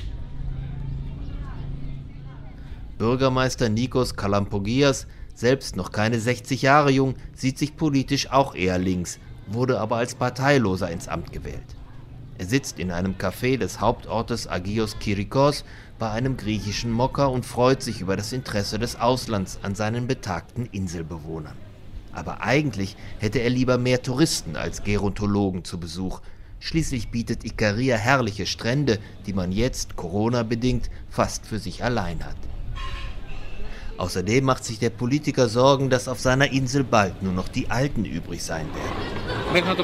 Bürgermeister Nikos Kalampogias, selbst noch keine 60 Jahre jung, sieht sich politisch auch eher links, wurde aber als Parteiloser ins Amt gewählt. Er sitzt in einem Café des Hauptortes Agios Kirikos bei einem griechischen Mokka und freut sich über das Interesse des Auslands an seinen betagten Inselbewohnern. Aber eigentlich hätte er lieber mehr Touristen als Gerontologen zu Besuch. Schließlich bietet Ikaria herrliche Strände, die man jetzt, Corona-bedingt, fast für sich allein hat. Außerdem macht sich der Politiker Sorgen, dass auf seiner Insel bald nur noch die Alten übrig sein werden.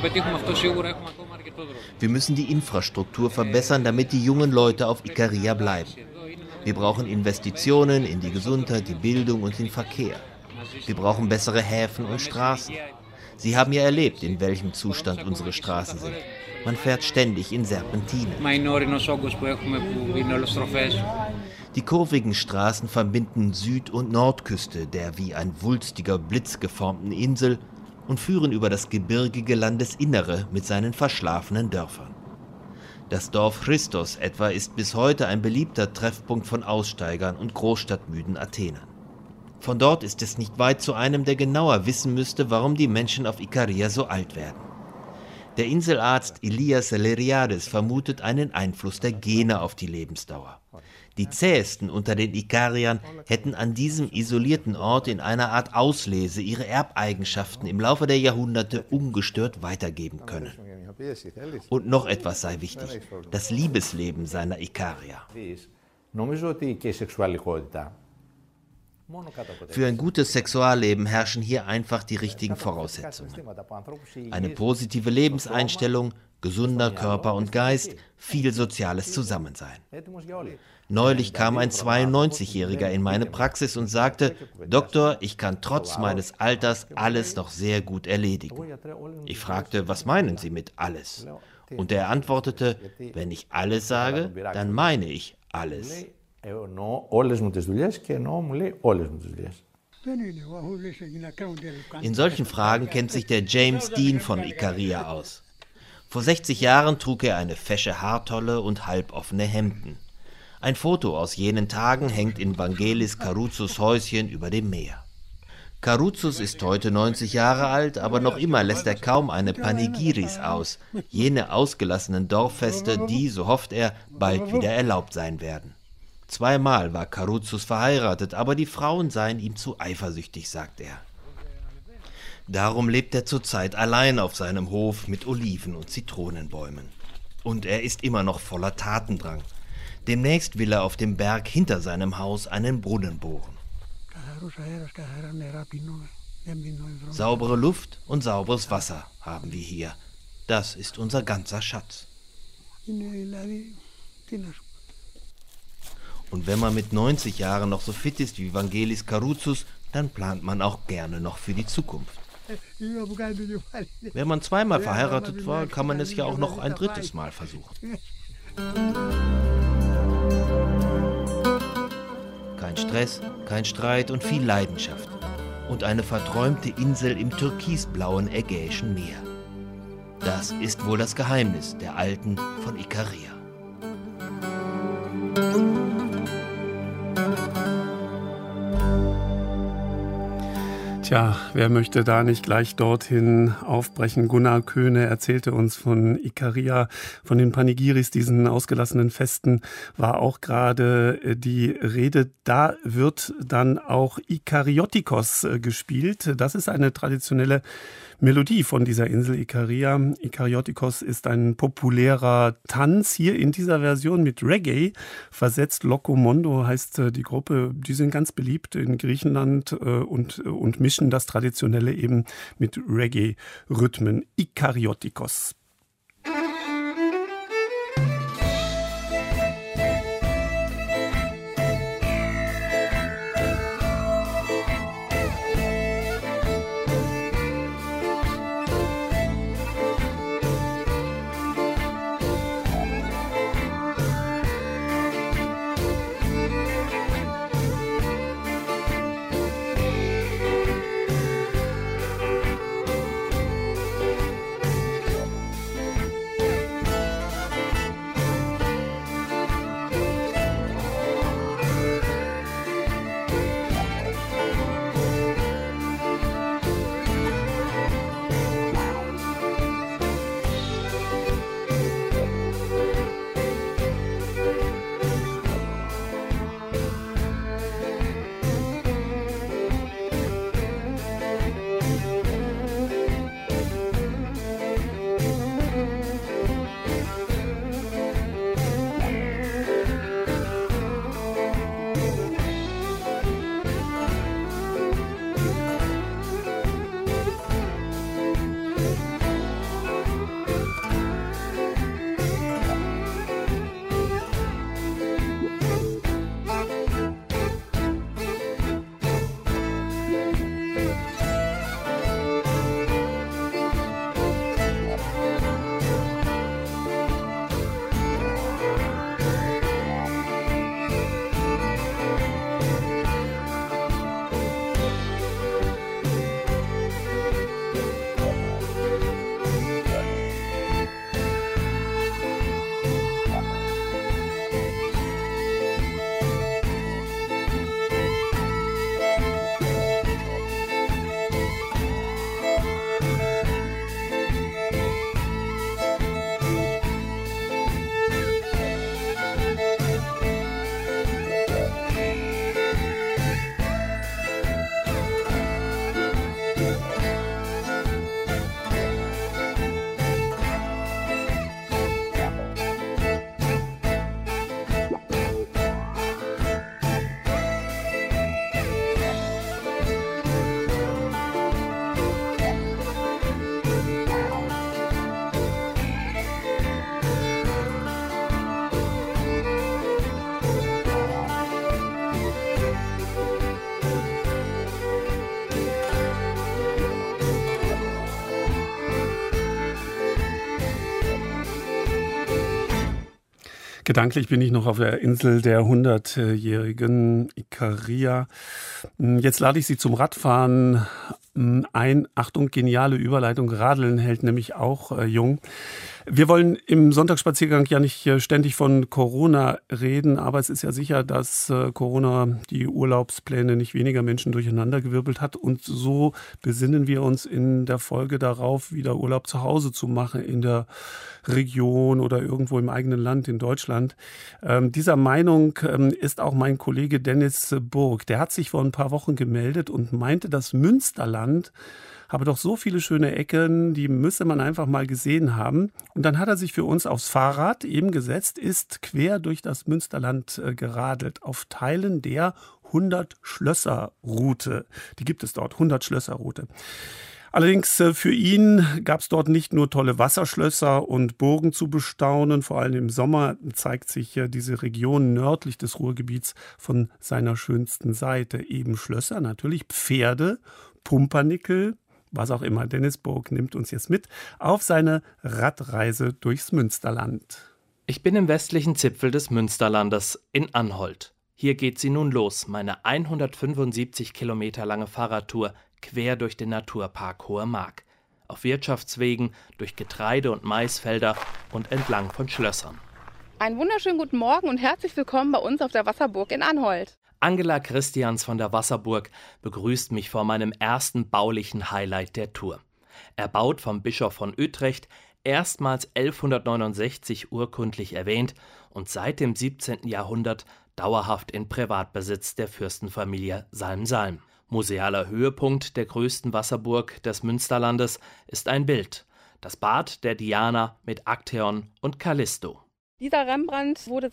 Wir müssen die Infrastruktur verbessern, damit die jungen Leute auf Ikaria bleiben. Wir brauchen Investitionen in die Gesundheit, die Bildung und den Verkehr. Wir brauchen bessere Häfen und Straßen. Sie haben ja erlebt, in welchem Zustand unsere Straßen sind. Man fährt ständig in Serpentinen. Die kurvigen Straßen verbinden Süd- und Nordküste der wie ein wulstiger Blitz geformten Insel und führen über das gebirgige Landesinnere mit seinen verschlafenen Dörfern. Das Dorf Christos etwa ist bis heute ein beliebter Treffpunkt von Aussteigern und großstadtmüden Athenern. Von dort ist es nicht weit zu einem, der genauer wissen müsste, warum die Menschen auf Ikaria so alt werden. Der Inselarzt Elias Seleriades vermutet einen Einfluss der Gene auf die Lebensdauer. Die Zähesten unter den Ikariern hätten an diesem isolierten Ort in einer Art Auslese ihre Erbeigenschaften im Laufe der Jahrhunderte ungestört weitergeben können. Und noch etwas sei wichtig: das Liebesleben seiner Ikarier. Für ein gutes Sexualleben herrschen hier einfach die richtigen Voraussetzungen. Eine positive Lebenseinstellung, gesunder Körper und Geist, viel soziales Zusammensein. Neulich kam ein 92-Jähriger in meine Praxis und sagte: Doktor, ich kann trotz meines Alters alles noch sehr gut erledigen. Ich fragte: Was meinen Sie mit alles? Und er antwortete: Wenn ich alles sage, dann meine ich alles. In solchen Fragen kennt sich der James Dean von Ikaria aus. Vor 60 Jahren trug er eine fesche Haartolle und halboffene Hemden. Ein Foto aus jenen Tagen hängt in Vangelis Carusos Häuschen über dem Meer. Karoutsos ist heute 90 Jahre alt, aber noch immer lässt er kaum eine Panigiris aus, jene ausgelassenen Dorffeste, die, so hofft er, bald wieder erlaubt sein werden. 2-mal war Karoutsos verheiratet, aber die Frauen seien ihm zu eifersüchtig, sagt er. Darum lebt er zurzeit allein auf seinem Hof mit Oliven- und Zitronenbäumen. Und er ist immer noch voller Tatendrang. Demnächst will er auf dem Berg hinter seinem Haus einen Brunnen bohren. Saubere Luft und sauberes Wasser haben wir hier. Das ist unser ganzer Schatz. Und wenn man mit 90 Jahren noch so fit ist wie Vangelis Karoutsos, dann plant man auch gerne noch für die Zukunft. Wenn man 2-mal verheiratet war, kann man es ja auch noch ein 3. Mal versuchen. Kein Stress, kein Streit und viel Leidenschaft. Und eine verträumte Insel im türkisblauen Ägäischen Meer. Das ist wohl das Geheimnis der Alten von Ikaria. Tja, wer möchte da nicht gleich dorthin aufbrechen? Gunnar Köhne erzählte uns von Ikaria, von den Panigiris, diesen ausgelassenen Festen, war auch gerade die Rede. Da wird dann auch Ikariotikos gespielt. Das ist eine traditionelle Melodie von dieser Insel Ikaria. Ikariotikos ist ein populärer Tanz, hier in dieser Version mit Reggae versetzt. Lokomondo heißt die Gruppe, die sind ganz beliebt in Griechenland und mischen das Traditionelle eben mit Reggae-Rhythmen. Ikariotikos. Gedanklich bin ich noch auf der Insel der 100-jährigen Ikaria. Jetzt lade ich Sie zum Radfahren ein. Achtung, geniale Überleitung. Radeln hält nämlich auch jung. Wir wollen im Sonntagsspaziergang ja nicht ständig von Corona reden, aber es ist ja sicher, dass Corona die Urlaubspläne nicht weniger Menschen durcheinandergewirbelt hat. Und so besinnen wir uns in der Folge darauf, wieder Urlaub zu Hause zu machen in der Region oder irgendwo im eigenen Land in Deutschland. Dieser Meinung ist auch mein Kollege Dennis Burg. Der hat sich vor ein paar Wochen gemeldet und meinte, das Münsterland habe doch so viele schöne Ecken, die müsse man einfach mal gesehen haben. Und dann hat er sich für uns aufs Fahrrad eben gesetzt, ist quer durch das Münsterland geradelt, auf Teilen der 100-Schlösser-Route. Die gibt es dort, 100-Schlösser-Route. Allerdings für ihn gab es dort nicht nur tolle Wasserschlösser und Burgen zu bestaunen. Vor allem im Sommer zeigt sich diese Region nördlich des Ruhrgebiets von seiner schönsten Seite. Eben Schlösser, natürlich Pferde, Pumpernickel, was auch immer. Dennis Burg nimmt uns jetzt mit auf seine Radreise durchs Münsterland. Ich bin im westlichen Zipfel des Münsterlandes in Anholt. Hier geht sie nun los, meine 175 Kilometer lange Fahrradtour quer durch den Naturpark Hohe Mark. Auf Wirtschaftswegen, durch Getreide- und Maisfelder und entlang von Schlössern. Einen wunderschönen guten Morgen und herzlich willkommen bei uns auf der Wasserburg in Anholt. Angela Christians von der Wasserburg begrüßt mich vor meinem ersten baulichen Highlight der Tour. Erbaut vom Bischof von Utrecht, erstmals 1169 urkundlich erwähnt und seit dem 17. Jahrhundert dauerhaft in Privatbesitz der Fürstenfamilie Salm-Salm. Musealer Höhepunkt der größten Wasserburg des Münsterlandes ist ein Bild, das Bad der Diana mit Aktäon und Callisto. Dieser Rembrandt wurde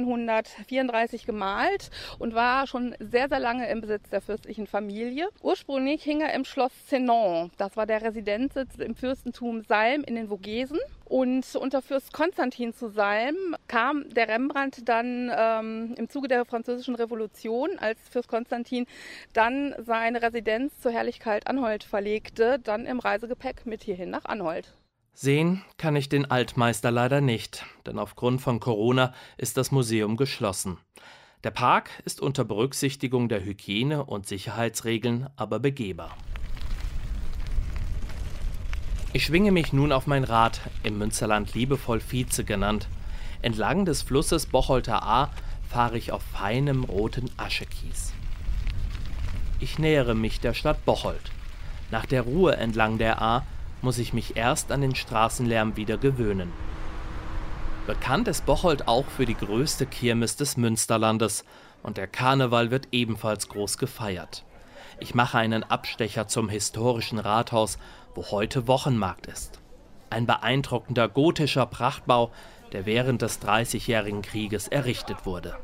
1634 gemalt und war schon sehr, sehr lange im Besitz der fürstlichen Familie. Ursprünglich hing er im Schloss Zenon. Das war der Residenzsitz im Fürstentum Salm in den Vogesen. Und unter Fürst Konstantin zu Salm kam der Rembrandt dann im Zuge der Französischen Revolution, als Fürst Konstantin dann seine Residenz zur Herrlichkeit Anholt verlegte, dann im Reisegepäck mit hierhin nach Anholt. Sehen kann ich den Altmeister leider nicht, denn aufgrund von Corona ist das Museum geschlossen. Der Park ist unter Berücksichtigung der Hygiene- und Sicherheitsregeln aber begehbar. Ich schwinge mich nun auf mein Rad, im Münsterland liebevoll Vize genannt. Entlang des Flusses Bocholter Ahr fahre ich auf feinem roten Aschekies. Ich nähere mich der Stadt Bocholt. Nach der Ruhe entlang der Ahr muss ich mich erst an den Straßenlärm wieder gewöhnen. Bekannt ist Bocholt auch für die größte Kirmes des Münsterlandes und der Karneval wird ebenfalls groß gefeiert. Ich mache einen Abstecher zum historischen Rathaus, wo heute Wochenmarkt ist. Ein beeindruckender gotischer Prachtbau, der während des 30-jährigen Krieges errichtet wurde.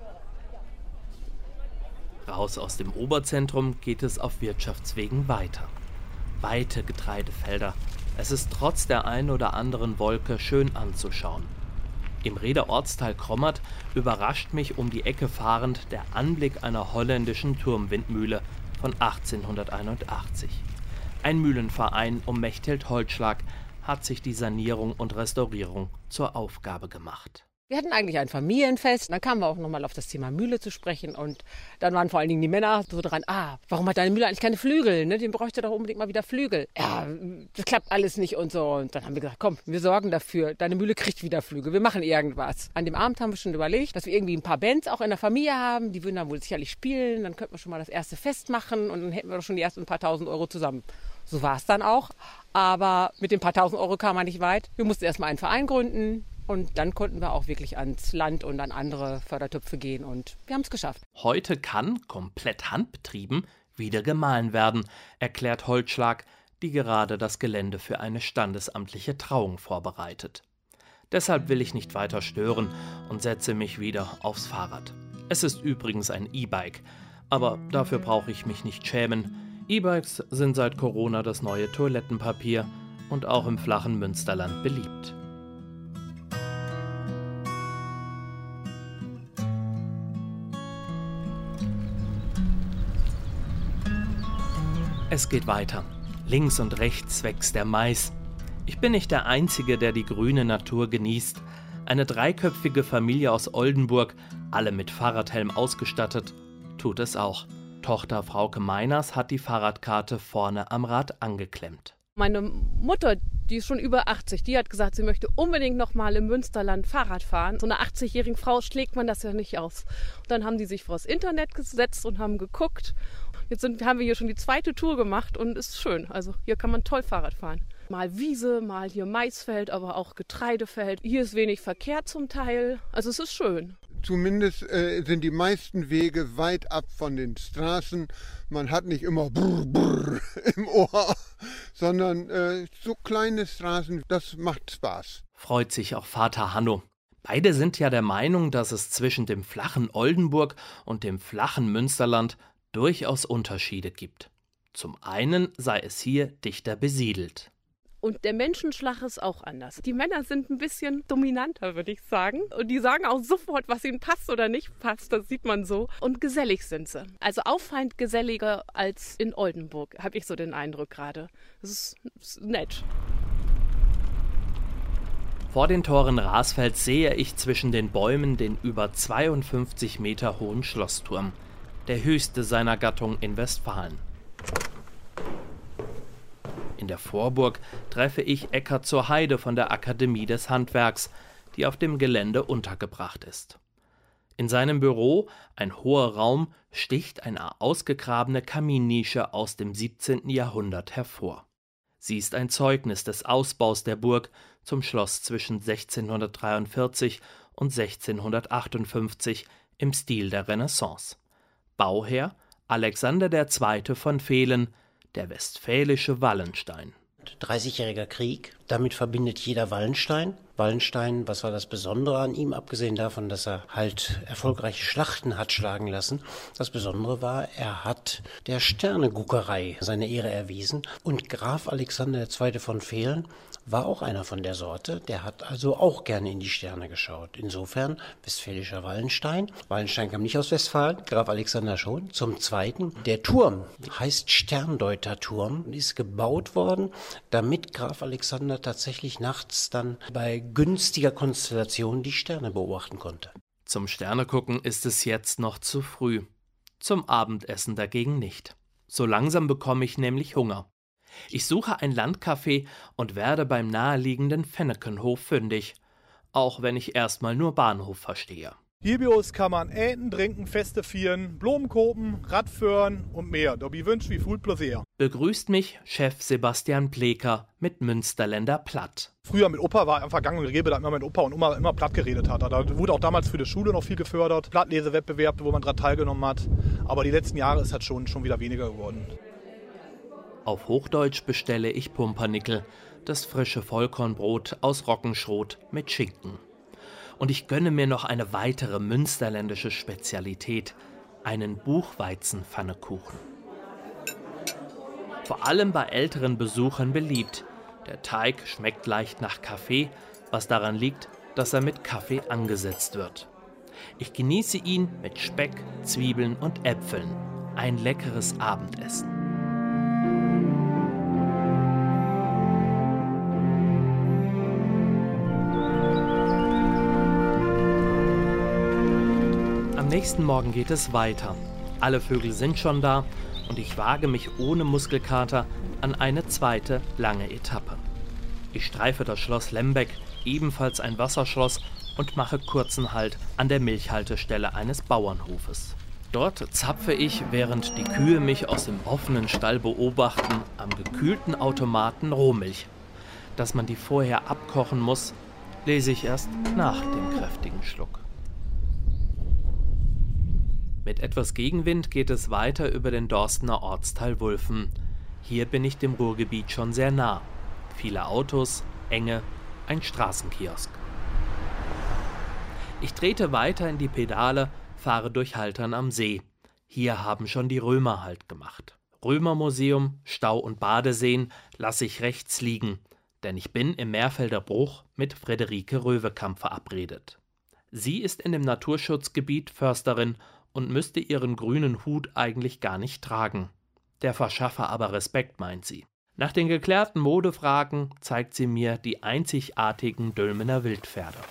Raus aus dem Oberzentrum geht es auf Wirtschaftswegen weiter. Weite Getreidefelder. Es ist trotz der ein oder anderen Wolke schön anzuschauen. Im Rheder Ortsteil Krommert überrascht mich um die Ecke fahrend der Anblick einer holländischen Turmwindmühle von 1881. Ein Mühlenverein um Mechthild Holtschlag hat sich die Sanierung und Restaurierung zur Aufgabe gemacht. Wir hatten eigentlich ein Familienfest, dann kamen wir auch nochmal auf das Thema Mühle zu sprechen und dann waren vor allen Dingen die Männer so dran, warum hat deine Mühle eigentlich keine Flügel, ne? Den bräuchte doch unbedingt mal wieder Flügel. Ja, das klappt alles nicht und so. Und dann haben wir gesagt, komm, wir sorgen dafür, deine Mühle kriegt wieder Flügel, wir machen irgendwas. An dem Abend haben wir schon überlegt, dass wir irgendwie ein paar Bands auch in der Familie haben, die würden dann wohl sicherlich spielen, dann könnten wir schon mal das erste Fest machen und dann hätten wir doch schon die ersten paar tausend Euro zusammen. So war es dann auch, aber mit den paar tausend Euro kam man nicht weit. Wir mussten erstmal einen Verein gründen. Und dann konnten wir auch wirklich ans Land und an andere Fördertöpfe gehen und wir haben es geschafft. Heute kann, komplett handbetrieben, wieder gemahlen werden, erklärt Holtschlag, die gerade das Gelände für eine standesamtliche Trauung vorbereitet. Deshalb will ich nicht weiter stören und setze mich wieder aufs Fahrrad. Es ist übrigens ein E-Bike, aber dafür brauche ich mich nicht schämen. E-Bikes sind seit Corona das neue Toilettenpapier und auch im flachen Münsterland beliebt. Es geht weiter. Links und rechts wächst der Mais. Ich bin nicht der Einzige, der die grüne Natur genießt. Eine dreiköpfige Familie aus Oldenburg, alle mit Fahrradhelm ausgestattet, tut es auch. Tochter Frauke Meiners hat die Fahrradkarte vorne am Rad angeklemmt. Meine Mutter, Die ist schon über 80. Die hat gesagt, sie möchte unbedingt noch mal im Münsterland Fahrrad fahren. So einer 80-jährigen Frau schlägt man das ja nicht aus. Und dann haben die sich vors Internet gesetzt und haben geguckt. Jetzt haben wir hier schon die 2. Tour gemacht und es ist schön. Also hier kann man toll Fahrrad fahren. Mal Wiese, mal hier Maisfeld, aber auch Getreidefeld. Hier ist wenig Verkehr zum Teil. Also es ist schön. Zumindest sind die meisten Wege weit ab von den Straßen. Man hat nicht immer brr, brr im Ohr, sondern so kleine Straßen, das macht Spaß. Freut sich auch Vater Hanno. Beide sind ja der Meinung, dass es zwischen dem flachen Oldenburg und dem flachen Münsterland durchaus Unterschiede gibt. Zum einen sei es hier dichter besiedelt. Und der Menschenschlag ist auch anders. Die Männer sind ein bisschen dominanter, würde ich sagen. Und die sagen auch sofort, was ihnen passt oder nicht passt. Das sieht man so. Und gesellig sind sie. Also auffallend geselliger als in Oldenburg, habe ich so den Eindruck gerade. Das ist nett. Vor den Toren Rasfelds sehe ich zwischen den Bäumen den über 52 Meter hohen Schlossturm. Der höchste seiner Gattung in Westfalen. In der Vorburg treffe ich Eckart zur Heide von der Akademie des Handwerks, die auf dem Gelände untergebracht ist. In seinem Büro, ein hoher Raum, sticht eine ausgegrabene Kaminnische aus dem 17. Jahrhundert hervor. Sie ist ein Zeugnis des Ausbaus der Burg zum Schloss zwischen 1643 und 1658 im Stil der Renaissance. Bauherr Alexander II. Von Velen, der westfälische Wallenstein. 30-jähriger Krieg, damit verbindet jeder Wallenstein. Wallenstein, was war das Besondere an ihm, abgesehen davon, dass er halt erfolgreiche Schlachten hat schlagen lassen? Das Besondere war, er hat der Sterneguckerei seine Ehre erwiesen. Und Graf Alexander II. Von Velen war auch einer von der Sorte. Der hat also auch gerne in die Sterne geschaut. Insofern westfälischer Wallenstein. Wallenstein kam nicht aus Westfalen, Graf Alexander schon. Zum Zweiten, der Turm heißt Sterndeuterturm und ist gebaut worden, damit Graf Alexander tatsächlich nachts dann bei günstiger Konstellation die Sterne beobachten konnte. Zum Sternegucken ist es jetzt noch zu früh. Zum Abendessen dagegen nicht. So langsam bekomme ich nämlich Hunger. Ich suche ein Landcafé und werde beim naheliegenden Fennekenhof fündig. Auch wenn ich erstmal nur Bahnhof verstehe. Hier bei uns kann man eten, trinken, Feste feiern, Blumen kopen, Radfahren und mehr. Da wünscht wie viel Plaisir. Begrüßt mich Chef Sebastian Pleker mit Münsterländer Platt. Früher mit Opa war einfach gang und gäbe, dass man mit Opa und Oma immer platt geredet hat. Da wurde auch damals für die Schule noch viel gefördert. Plattlesewettbewerbe, wo man daran teilgenommen hat. Aber die letzten Jahre ist das schon wieder weniger geworden. Auf Hochdeutsch bestelle ich Pumpernickel, das frische Vollkornbrot aus Roggenschrot mit Schinken. Und ich gönne mir noch eine weitere münsterländische Spezialität, einen Buchweizenpfannekuchen. Vor allem bei älteren Besuchern beliebt. Der Teig schmeckt leicht nach Kaffee, was daran liegt, dass er mit Kaffee angesetzt wird. Ich genieße ihn mit Speck, Zwiebeln und Äpfeln. Ein leckeres Abendessen. Am nächsten Morgen geht es weiter. Alle Vögel sind schon da und ich wage mich ohne Muskelkater an eine zweite lange Etappe. Ich streife das Schloss Lembeck, ebenfalls ein Wasserschloss, und mache kurzen Halt an der Milchhaltestelle eines Bauernhofes. Dort zapfe ich, während die Kühe mich aus dem offenen Stall beobachten, am gekühlten Automaten Rohmilch. Dass man die vorher abkochen muss, lese ich erst nach dem kräftigen Schluck. Mit etwas Gegenwind geht es weiter über den Dorstener Ortsteil Wulfen. Hier bin ich dem Ruhrgebiet schon sehr nah. Viele Autos, Enge, ein Straßenkiosk. Ich trete weiter in die Pedale, fahre durch Haltern am See. Hier haben schon die Römer Halt gemacht. Römermuseum, Stau- und Badeseen lasse ich rechts liegen, denn ich bin im Meerfelder Bruch mit Friederike Röwekamp verabredet. Sie ist in dem Naturschutzgebiet Försterin und müsste ihren grünen Hut eigentlich gar nicht tragen. Der verschaffe aber Respekt, meint sie. Nach den geklärten Modefragen zeigt sie mir die einzigartigen Dülmener Wildpferde.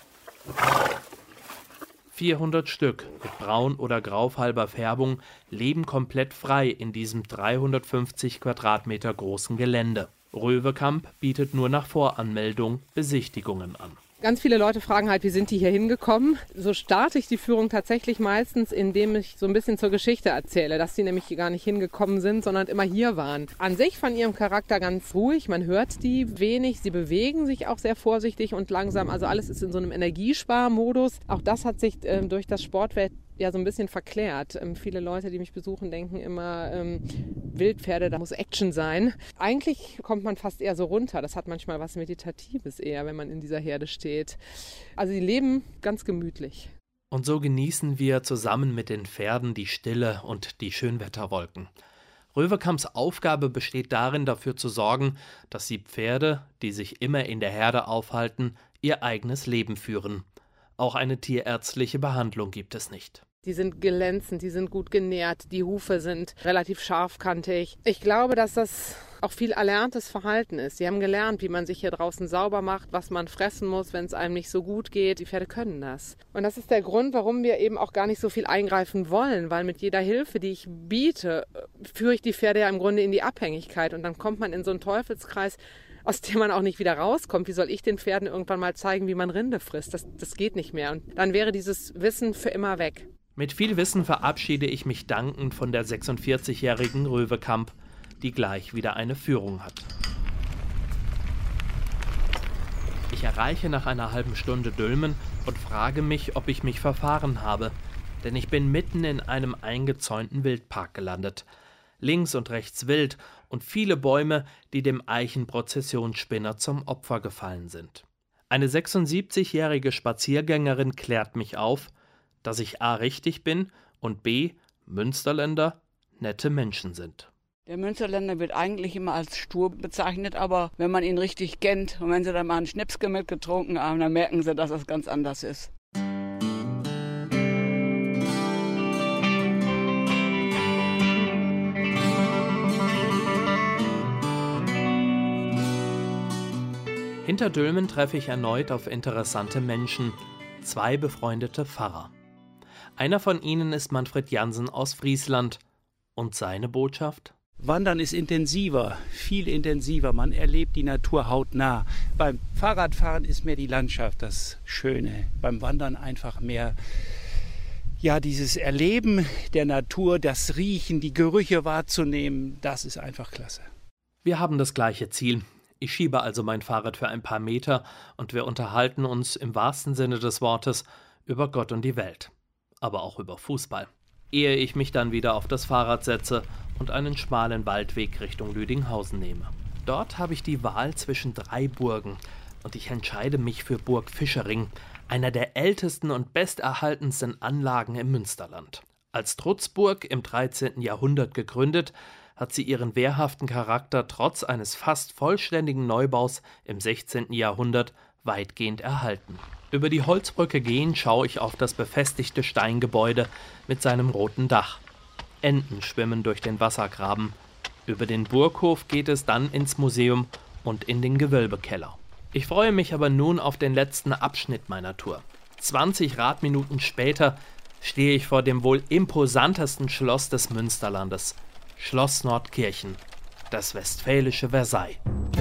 400 Stück mit braun- oder graufalber Färbung leben komplett frei in diesem 350 Quadratmeter großen Gelände. Röwekamp bietet nur nach Voranmeldung Besichtigungen an. Ganz viele Leute fragen halt, wie sind die hier hingekommen? So starte ich die Führung tatsächlich meistens, indem ich so ein bisschen zur Geschichte erzähle, dass sie nämlich gar nicht hingekommen sind, sondern immer hier waren. An sich von ihrem Charakter ganz ruhig, man hört die wenig, sie bewegen sich auch sehr vorsichtig und langsam, also alles ist in so einem Energiesparmodus. Auch das hat sich durch das Sportwelt ja so ein bisschen verklärt. Viele Leute, die mich besuchen, denken immer, Wildpferde, da muss Action sein. Eigentlich kommt man fast eher so runter. Das hat manchmal was Meditatives eher, wenn man in dieser Herde steht. Also die leben ganz gemütlich. Und so genießen wir zusammen mit den Pferden die Stille und die Schönwetterwolken. Röwekamps Aufgabe besteht darin, dafür zu sorgen, dass die Pferde, die sich immer in der Herde aufhalten, ihr eigenes Leben führen. Auch eine tierärztliche Behandlung gibt es nicht. Die sind glänzend, die sind gut genährt, die Hufe sind relativ scharfkantig. Ich glaube, dass das auch viel erlerntes Verhalten ist. Sie haben gelernt, wie man sich hier draußen sauber macht, was man fressen muss, wenn es einem nicht so gut geht. Die Pferde können das. Und das ist der Grund, warum wir eben auch gar nicht so viel eingreifen wollen, weil mit jeder Hilfe, die ich biete, führe ich die Pferde ja im Grunde in die Abhängigkeit. Und dann kommt man in so einen Teufelskreis, aus dem man auch nicht wieder rauskommt. Wie soll ich den Pferden irgendwann mal zeigen, wie man Rinde frisst? Das geht nicht mehr. Und dann wäre dieses Wissen für immer weg. Mit viel Wissen verabschiede ich mich dankend von der 46-jährigen Röwekamp, die gleich wieder eine Führung hat. Ich erreiche nach einer halben Stunde Dülmen und frage mich, ob ich mich verfahren habe, denn ich bin mitten in einem eingezäunten Wildpark gelandet. Links und rechts Wild und viele Bäume, die dem Eichenprozessionsspinner zum Opfer gefallen sind. Eine 76-jährige Spaziergängerin klärt mich auf, dass ich A. richtig bin und B. Münsterländer nette Menschen sind. Der Münsterländer wird eigentlich immer als stur bezeichnet, aber wenn man ihn richtig kennt und wenn sie dann mal einen Schnäpschen mitgetrunken haben, dann merken sie, dass das ganz anders ist. Hinter Dülmen treffe ich erneut auf interessante Menschen, 2 befreundete Pfarrer. Einer von ihnen ist Manfred Jansen aus Friesland. Und seine Botschaft? Wandern ist intensiver, viel intensiver. Man erlebt die Natur hautnah. Beim Fahrradfahren ist mehr die Landschaft das Schöne. Beim Wandern einfach mehr, ja, dieses Erleben der Natur, das Riechen, die Gerüche wahrzunehmen, das ist einfach klasse. Wir haben das gleiche Ziel. Ich schiebe also mein Fahrrad für ein paar Meter und wir unterhalten uns im wahrsten Sinne des Wortes über Gott und die Welt. Aber auch über Fußball. Ehe ich mich dann wieder auf das Fahrrad setze und einen schmalen Waldweg Richtung Lüdinghausen nehme. Dort habe ich die Wahl zwischen 3 Burgen und ich entscheide mich für Burg Fischering, einer der ältesten und besterhaltensten Anlagen im Münsterland. Als Trutzburg im 13. Jahrhundert gegründet, hat sie ihren wehrhaften Charakter trotz eines fast vollständigen Neubaus im 16. Jahrhundert weitgehend erhalten. Über die Holzbrücke gehend schaue ich auf das befestigte Steingebäude mit seinem roten Dach. Enten schwimmen durch den Wassergraben. Über den Burghof geht es dann ins Museum und in den Gewölbekeller. Ich freue mich aber nun auf den letzten Abschnitt meiner Tour. 20 Radminuten später stehe ich vor dem wohl imposantesten Schloss des Münsterlandes, Schloss Nordkirchen, das westfälische Versailles.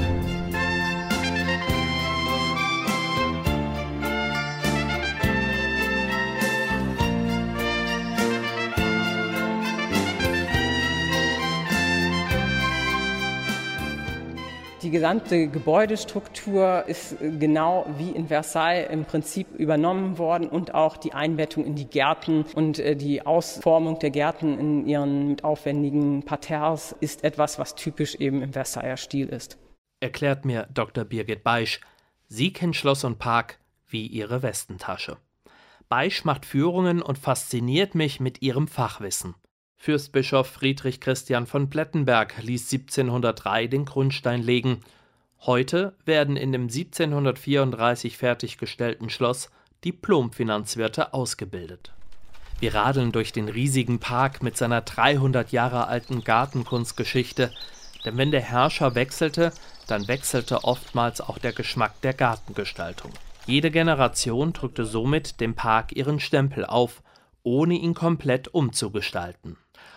Die gesamte Gebäudestruktur ist genau wie in Versailles im Prinzip übernommen worden und auch die Einbettung in die Gärten und die Ausformung der Gärten in ihren mit aufwendigen Parterres ist etwas, was typisch eben im Versailler Stil ist. Erklärt mir Dr. Birgit Beisch. Sie kennt Schloss und Park wie ihre Westentasche. Beisch macht Führungen und fasziniert mich mit ihrem Fachwissen. Fürstbischof Friedrich Christian von Plettenberg ließ 1703 den Grundstein legen. Heute werden in dem 1734 fertiggestellten Schloss Diplom-Finanzwirte ausgebildet. Wir radeln durch den riesigen Park mit seiner 300 Jahre alten Gartenkunstgeschichte, denn wenn der Herrscher wechselte, dann wechselte oftmals auch der Geschmack der Gartengestaltung. Jede Generation drückte somit dem Park ihren Stempel auf, ohne ihn komplett umzugestalten.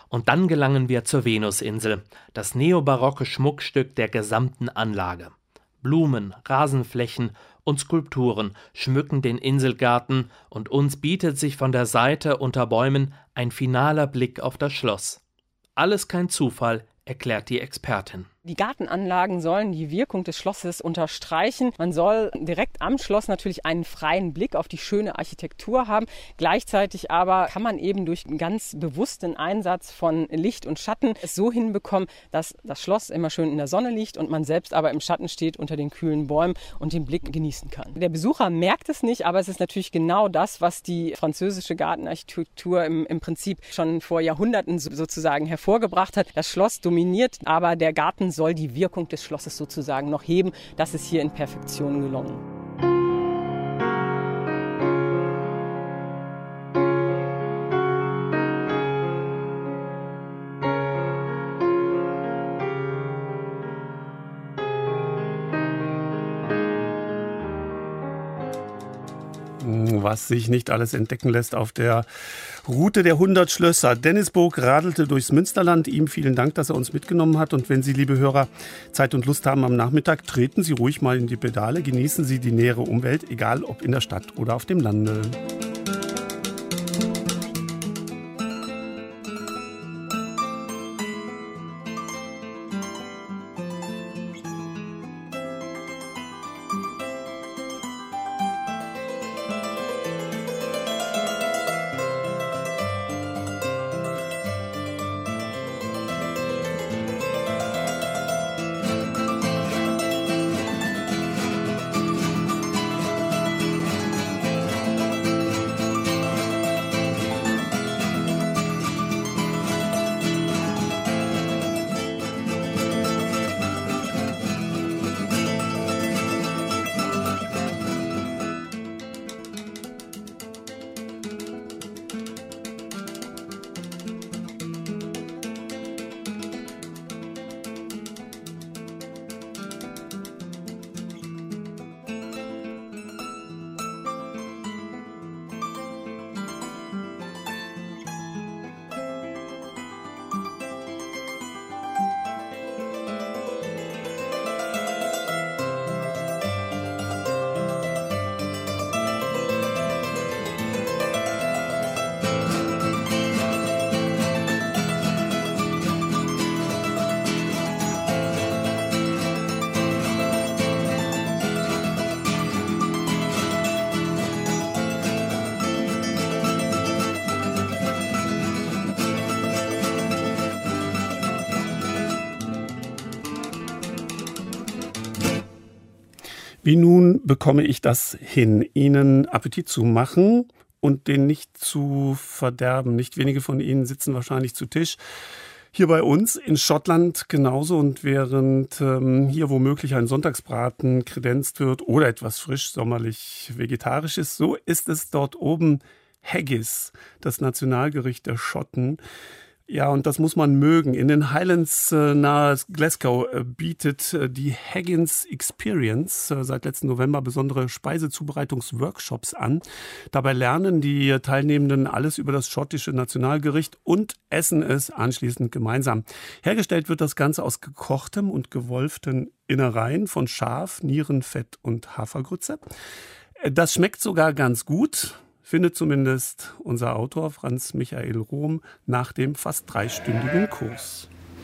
Und dann gelangen wir zur Venusinsel, das neobarocke Schmuckstück der gesamten Anlage. Blumen, Rasenflächen und Skulpturen schmücken den Inselgarten und uns bietet sich von der Seite unter Bäumen ein finaler Blick auf das Schloss. Alles kein Zufall, erklärt die Expertin. Die Gartenanlagen sollen die Wirkung des Schlosses unterstreichen. Man soll direkt am Schloss natürlich einen freien Blick auf die schöne Architektur haben. Gleichzeitig aber kann man eben durch einen ganz bewussten Einsatz von Licht und Schatten es so hinbekommen, dass das Schloss immer schön in der Sonne liegt und man selbst aber im Schatten steht unter den kühlen Bäumen und den Blick genießen kann. Der Besucher merkt es nicht, aber es ist natürlich genau das, was die französische Gartenarchitektur im Prinzip schon vor Jahrhunderten sozusagen hervorgebracht hat. Das Schloss dominiert, aber der Garten soll die Wirkung des Schlosses sozusagen noch heben. Das ist hier in Perfektion gelungen. Was sich nicht alles entdecken lässt auf der Route der 100 Schlösser. Dennis Bog radelte durchs Münsterland. Ihm vielen Dank, dass er uns mitgenommen hat. Und wenn Sie, liebe Hörer, Zeit und Lust haben am Nachmittag, treten Sie ruhig mal in die Pedale. Genießen Sie die nähere Umwelt, egal ob in der Stadt oder auf dem Lande. Wie nun bekomme ich das hin, Ihnen Appetit zu machen und den nicht zu verderben? Nicht wenige von Ihnen sitzen wahrscheinlich zu Tisch. Hier bei uns in Schottland genauso, und während hier womöglich ein Sonntagsbraten kredenzt wird oder etwas frisch sommerlich Vegetarisches, so ist es dort oben Haggis, das Nationalgericht der Schotten. Ja, und das muss man mögen. In den Highlands nahe Glasgow bietet die Haggis Experience seit letzten November besondere Speisezubereitungsworkshops an. Dabei lernen die Teilnehmenden alles über das schottische Nationalgericht und essen es anschließend gemeinsam. Hergestellt wird das Ganze aus gekochtem und gewolften Innereien von Schaf, Nierenfett und Hafergrütze. Das schmeckt sogar ganz gut, findet zumindest unser Autor Franz Michael Rohm nach dem fast 3-stündigen Kurs.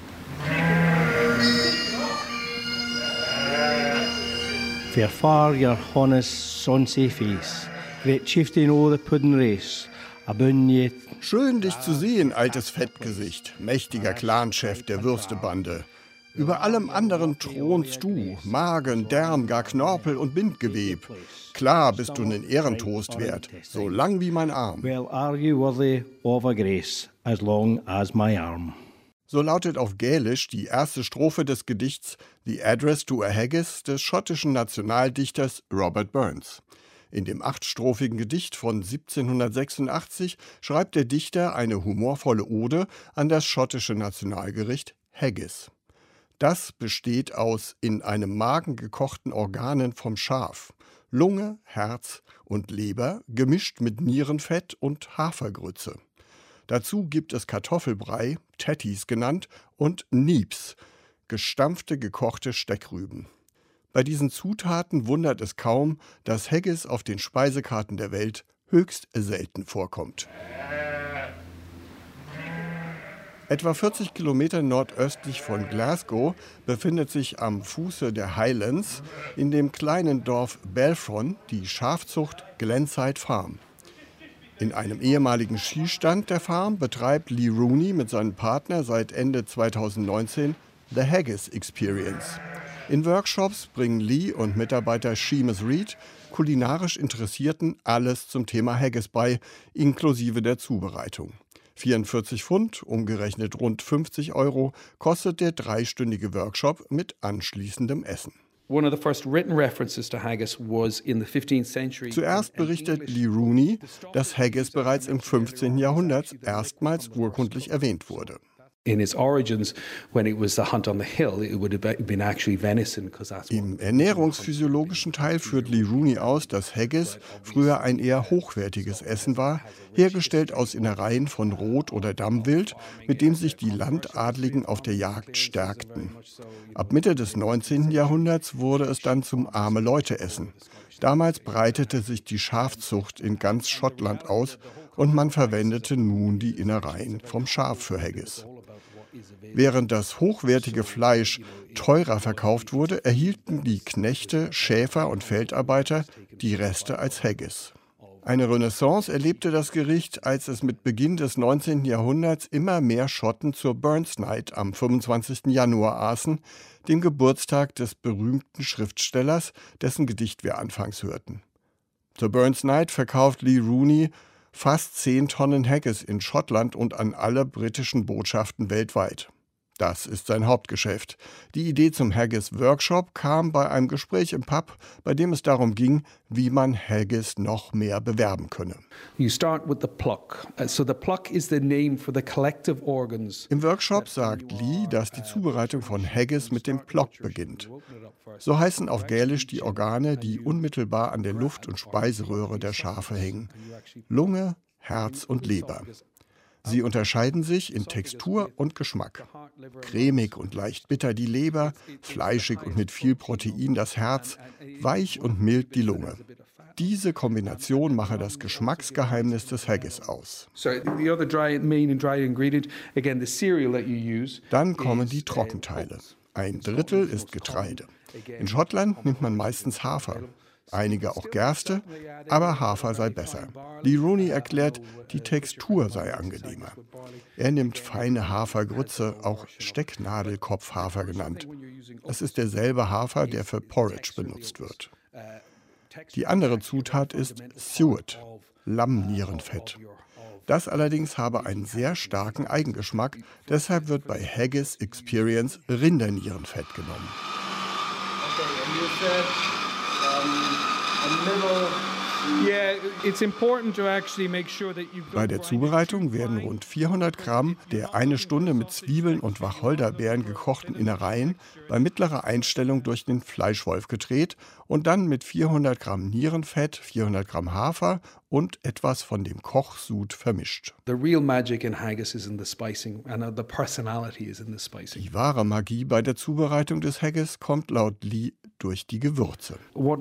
Fair far your honest sonse face, great chieftain o' the puddin' race. Schön, dich zu sehen, altes Fettgesicht, mächtiger Clanchef der Würstebande. Über allem anderen thronst du, Magen, Darm, gar Knorpel und Bindgeweb. Klar bist du einen Ehrentoast wert, so lang wie mein Arm. Well are you worthy of a grace, as long as my arm. So lautet auf Gälisch die erste Strophe des Gedichts The Address to a Haggis des schottischen Nationaldichters Robert Burns. In dem 8-strophigen Gedicht von 1786 schreibt der Dichter eine humorvolle Ode an das schottische Nationalgericht Haggis. Das besteht aus in einem Magen gekochten Organen vom Schaf, Lunge, Herz und Leber, gemischt mit Nierenfett und Hafergrütze. Dazu gibt es Kartoffelbrei, Tatties genannt, und Niebs, gestampfte gekochte Steckrüben. Bei diesen Zutaten wundert es kaum, dass Haggis auf den Speisekarten der Welt höchst selten vorkommt. Etwa 40 Kilometer nordöstlich von Glasgow befindet sich am Fuße der Highlands in dem kleinen Dorf Belfron die Schafzucht Glenside Farm. In einem ehemaligen Skistand der Farm betreibt Lee Rooney mit seinem Partner seit Ende 2019 The Haggis Experience. In Workshops bringen Lee und Mitarbeiter Seamus Reed kulinarisch Interessierten alles zum Thema Haggis bei, inklusive der Zubereitung. 44 Pfund, umgerechnet rund 50 €, kostet der 3-stündige Workshop mit anschließendem Essen. Zuerst berichtet Lee Rooney, dass Haggis bereits im 15. Jahrhundert erstmals urkundlich erwähnt wurde. In its origins, when it was the hunt on the hill, it would have been actually venison, because that's Im ernährungsphysiologischen Teil führt Lee Rooney aus, dass Haggis früher ein eher hochwertiges Essen war, hergestellt aus Innereien von Rot- oder Dammwild, mit dem sich die Landadligen auf der Jagd stärkten. Ab Mitte des 19. Jahrhunderts wurde es dann zum Arme-Leute-Essen. Damals breitete sich die Schafzucht in ganz Schottland aus und man verwendete nun die Innereien vom Schaf für Haggis. Während das hochwertige Fleisch teurer verkauft wurde, erhielten die Knechte, Schäfer und Feldarbeiter die Reste als Haggis. Eine Renaissance erlebte das Gericht, als es mit Beginn des 19. Jahrhunderts immer mehr Schotten zur Burns Night am 25. Januar aßen, dem Geburtstag des berühmten Schriftstellers, dessen Gedicht wir anfangs hörten. Zur Burns Night verkauft Lee Rooney fast 10 Tonnen Haggis in Schottland und an alle britischen Botschaften weltweit. Das ist sein Hauptgeschäft. Die Idee zum Haggis-Workshop kam bei einem Gespräch im Pub, bei dem es darum ging, wie man Haggis noch mehr bewerben könne. You start with the pluck. So the pluck is the name for the collective organs. Im Workshop sagt Lee, dass die Zubereitung von Haggis mit dem Plock beginnt. So heißen auf Gälisch die Organe, die unmittelbar an der Luft- und Speiseröhre der Schafe hängen: Lunge, Herz und Leber. Sie unterscheiden sich in Textur und Geschmack. Cremig und leicht bitter die Leber, fleischig und mit viel Protein das Herz, weich und mild die Lunge. Diese Kombination mache das Geschmacksgeheimnis des Haggis aus. Dann kommen die Trockenteile. Ein Drittel ist Getreide. In Schottland nimmt man meistens Hafer. Einige auch Gerste, aber Hafer sei besser. Lee Rooney erklärt, die Textur sei angenehmer. Er nimmt feine Hafergrütze, auch Stecknadelkopfhafer genannt. Es ist derselbe Hafer, der für Porridge benutzt wird. Die andere Zutat ist Suet, Lammnierenfett. Das allerdings habe einen sehr starken Eigengeschmack, deshalb wird bei Haggis Experience Rindernierenfett genommen. Bei der Zubereitung werden rund 400 Gramm der eine Stunde mit Zwiebeln und Wacholderbeeren gekochten Innereien bei mittlerer Einstellung durch den Fleischwolf gedreht und dann mit 400 Gramm Nierenfett, 400 Gramm Hafer und etwas von dem Kochsud vermischt. Die wahre Magie bei der Zubereitung des Haggis kommt laut Lee durch die Gewürze.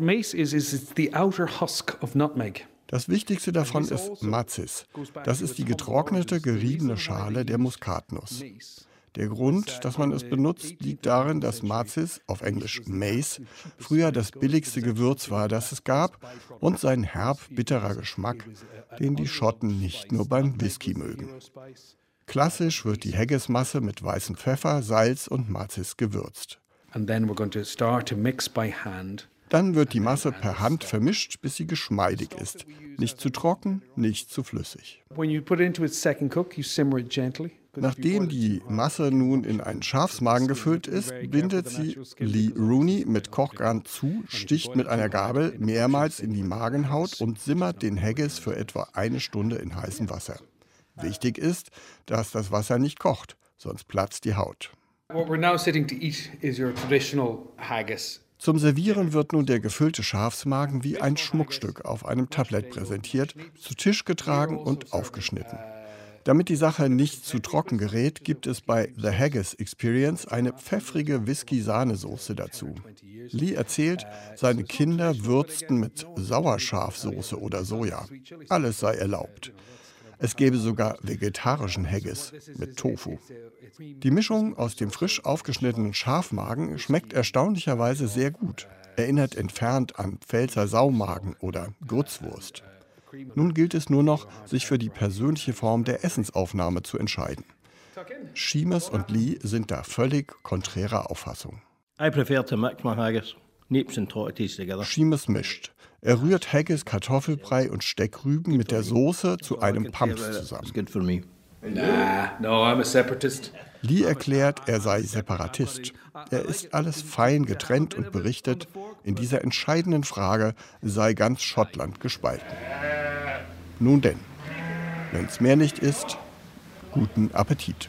Das Wichtigste davon ist Macis. Das ist die getrocknete, geriebene Schale der Muskatnuss. Der Grund, dass man es benutzt, liegt darin, dass Macis, auf Englisch Mace, früher das billigste Gewürz war, das es gab, und sein herb-bitterer Geschmack, den die Schotten nicht nur beim Whisky mögen. Klassisch wird die Haggis-Masse mit weißem Pfeffer, Salz und Macis gewürzt. Dann wird die Masse per Hand vermischt, bis sie geschmeidig ist. Nicht zu trocken, nicht zu flüssig. Nachdem die Masse nun in einen Schafsmagen gefüllt ist, bindet sie Lee Rooney mit Kochgarn zu, sticht mit einer Gabel mehrmals in die Magenhaut und simmert den Haggis für etwa 1 Stunde in heißem Wasser. Wichtig ist, dass das Wasser nicht kocht, sonst platzt die Haut. Zum Servieren wird nun der gefüllte Schafsmagen wie ein Schmuckstück auf einem Tablett präsentiert, zu Tisch getragen und aufgeschnitten. Damit die Sache nicht zu trocken gerät, gibt es bei The Haggis Experience eine pfeffrige Whisky-Sahnesoße dazu. Lee erzählt, seine Kinder würzten mit Sauerschafsoße oder Soja. Alles sei erlaubt. Es gäbe sogar vegetarischen Haggis mit Tofu. Die Mischung aus dem frisch aufgeschnittenen Schafmagen schmeckt erstaunlicherweise sehr gut. Erinnert entfernt an Pfälzer Saumagen oder Grützwurst. Nun gilt es nur noch, sich für die persönliche Form der Essensaufnahme zu entscheiden. Seamus und Lee sind da völlig konträrer Auffassung. Seamus mischt. Er rührt Haggis, Kartoffelbrei und Steckrüben mit der Soße zu einem Pumps zusammen. Lee erklärt, er sei Separatist. Er isst alles fein getrennt und berichtet, in dieser entscheidenden Frage sei ganz Schottland gespalten. Nun denn, wenn's mehr nicht ist, guten Appetit.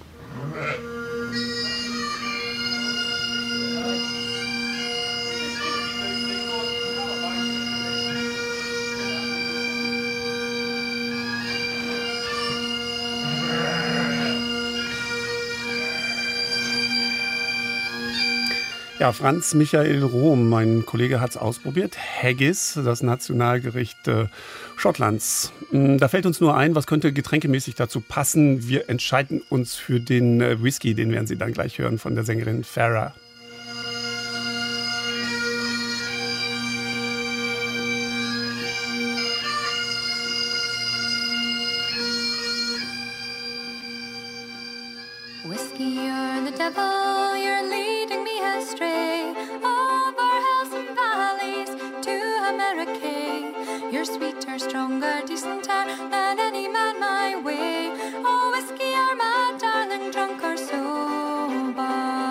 Ja, Franz Michael Rohm, mein Kollege, hat es ausprobiert. Haggis, das Nationalgericht Schottlands. Da fällt uns nur ein, was könnte getränkemäßig dazu passen. Wir entscheiden uns für den Whisky, den werden Sie dann gleich hören von der Sängerin Farah. Whiskey, you're the devil, you're leading me astray, over hills and valleys to America. You're sweeter, stronger, decenter than any man my way. Oh, whiskey, you're my darling, drunk or sober.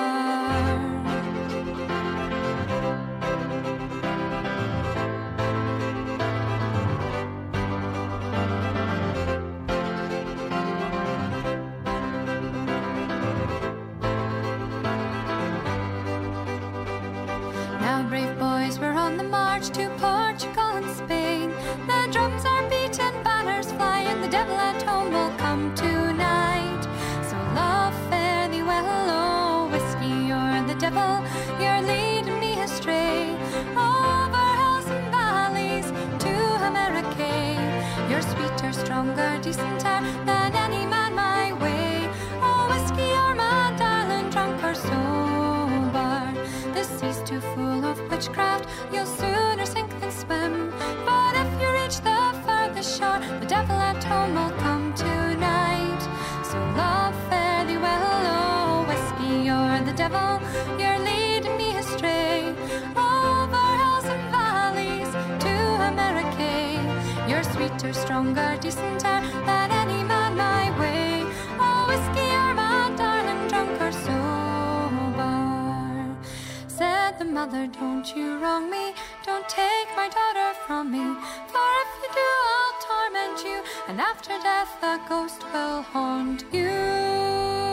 Now, brave boys, we're on the march to Portugal and Spain. The drums are beaten, banners fly, and the devil at home will come tonight. So love, fare thee well, oh whiskey, you're the devil, you're leading me astray, over hills and valleys to America. You're sweeter, stronger, decenter than any man my way. Oh whiskey, you're my darling, drunk or sober. The sea's too full of witchcraft, you'll sooner sink than swim. But if you reach the furthest shore, the devil at home will come tonight. So love, fare thee well, oh whiskey, you're the devil, you're leading me astray, over hills and valleys to America. You're sweeter, stronger, decenter than any man my way. Oh whiskey, you're my darling, drunk or sober. Said the mother, don't you wrong me, don't take my daughter from me, for if you do I'll torment you, and after death a ghost will haunt you.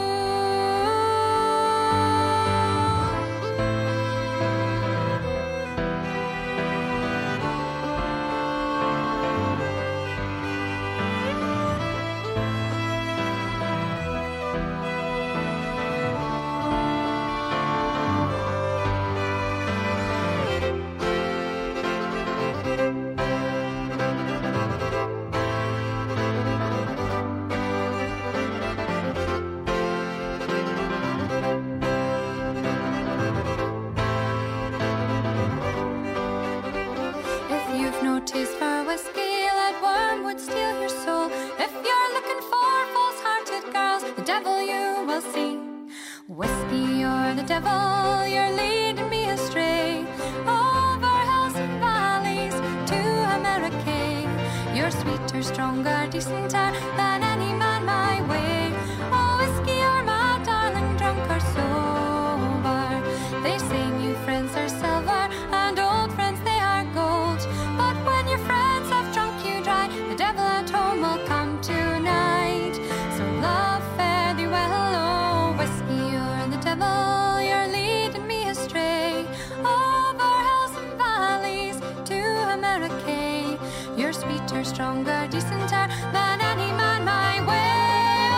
If you've no taste for whiskey, let wormwood steal your soul. If you're looking for false-hearted girls, the devil you will see. Whiskey, you're the devil, you're leading me astray, over hills and valleys to America. You're sweeter, stronger, decenter than any man my way. Oh whiskey, you're my darling, drunk or sober. They say new friends are silver and old friends they are gold, but when your friends have drunk you dry, the devil at home will come tonight. So love, fare thee well, oh whiskey, you're the devil, you're leading me astray, over hills and valleys to America. You're sweeter, stronger, decenter than any man my way.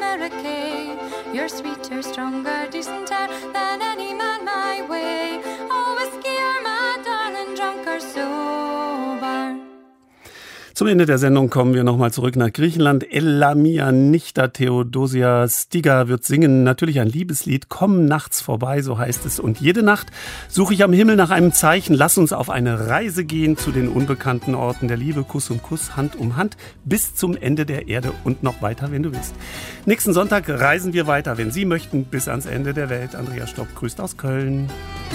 barricade. You're sweeter, stronger, decenter than any man my way. Oh, whiskey, you're my darling, drunk or sober. Zum Ende der Sendung kommen wir nochmal zurück nach Griechenland. Elamia Nichta Theodosia Stiga wird singen, natürlich ein Liebeslied, Komm nachts vorbei, so heißt es. Und jede Nacht suche ich am Himmel nach einem Zeichen. Lass uns auf eine Reise gehen zu den unbekannten Orten der Liebe, Kuss um Kuss, Hand um Hand, bis zum Ende der Erde und noch weiter, wenn du willst. Nächsten Sonntag reisen wir weiter, wenn Sie möchten, bis ans Ende der Welt. Andreas Stopp grüßt aus Köln.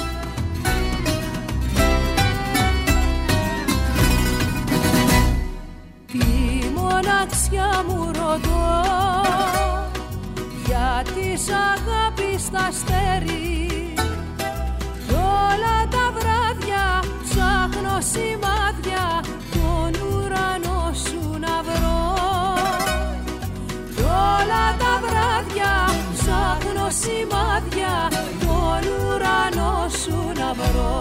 Μοναξιά μου ρωτώ, γιατί σ' αγάπης τα αστέρι. Κι όλα τα βράδια ψάχνω σημάδια, τον ουρανό σου να βρω. Κι όλα τα βράδια ψάχνω σημάδια, τον ουρανό σου να βρω.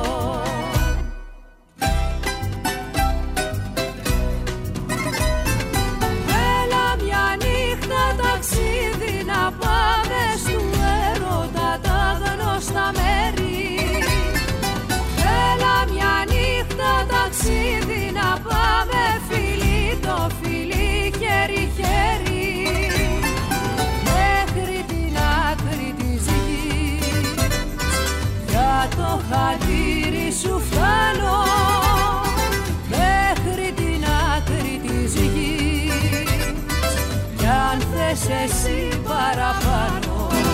Ταξίδι να πάμε στου έρωτα τα γνωστά μέρη. Έλα μια νύχτα ταξίδι να πάμε φιλί το φιλί, χέρι χέρι, μέχρι την άκρη της γης. Για το χατήρι σου φτάνω, μέχρι την άκρη της γης. Κι αν θες εσύ παραπάνω.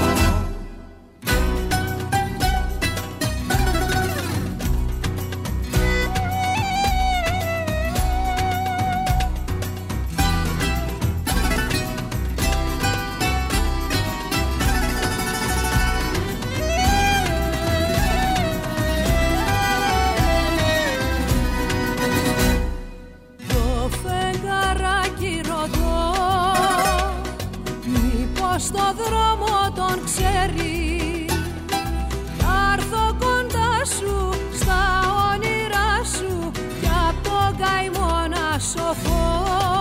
Το φεγγαράκι ρωτώ, στο δρόμο τον ξέρει. Να έρθω κοντά σου στα όνειρά σου κι απ' τον καημό να σωθώ.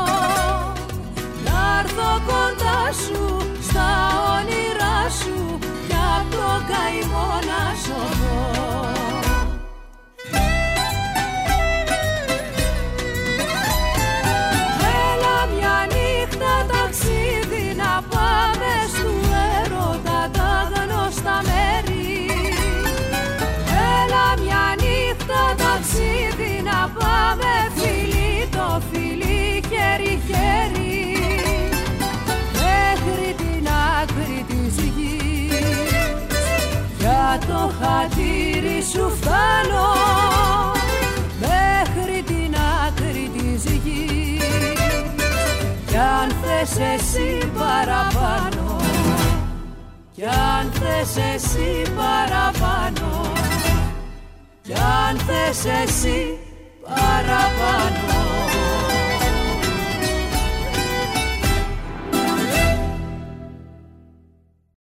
Να έρθω κοντά σου στα όνειρά σου κι απ' τον καημό να σωθώ. Ταξίδι να πάμε στου έρωτα τα γνωστά μέρη. Έλα μια νύχτα ταξίδι να πάμε φιλί το φιλί, χέρι χέρι, μέχρι την άκρη της γης. Για το χατήρι σου φτάνω, μέχρι την άκρη της γης. Κι αν θες εσύ παραπάνω, κι αν θες εσύ παραπάνω, κι αν θες εσύ παραπάνω.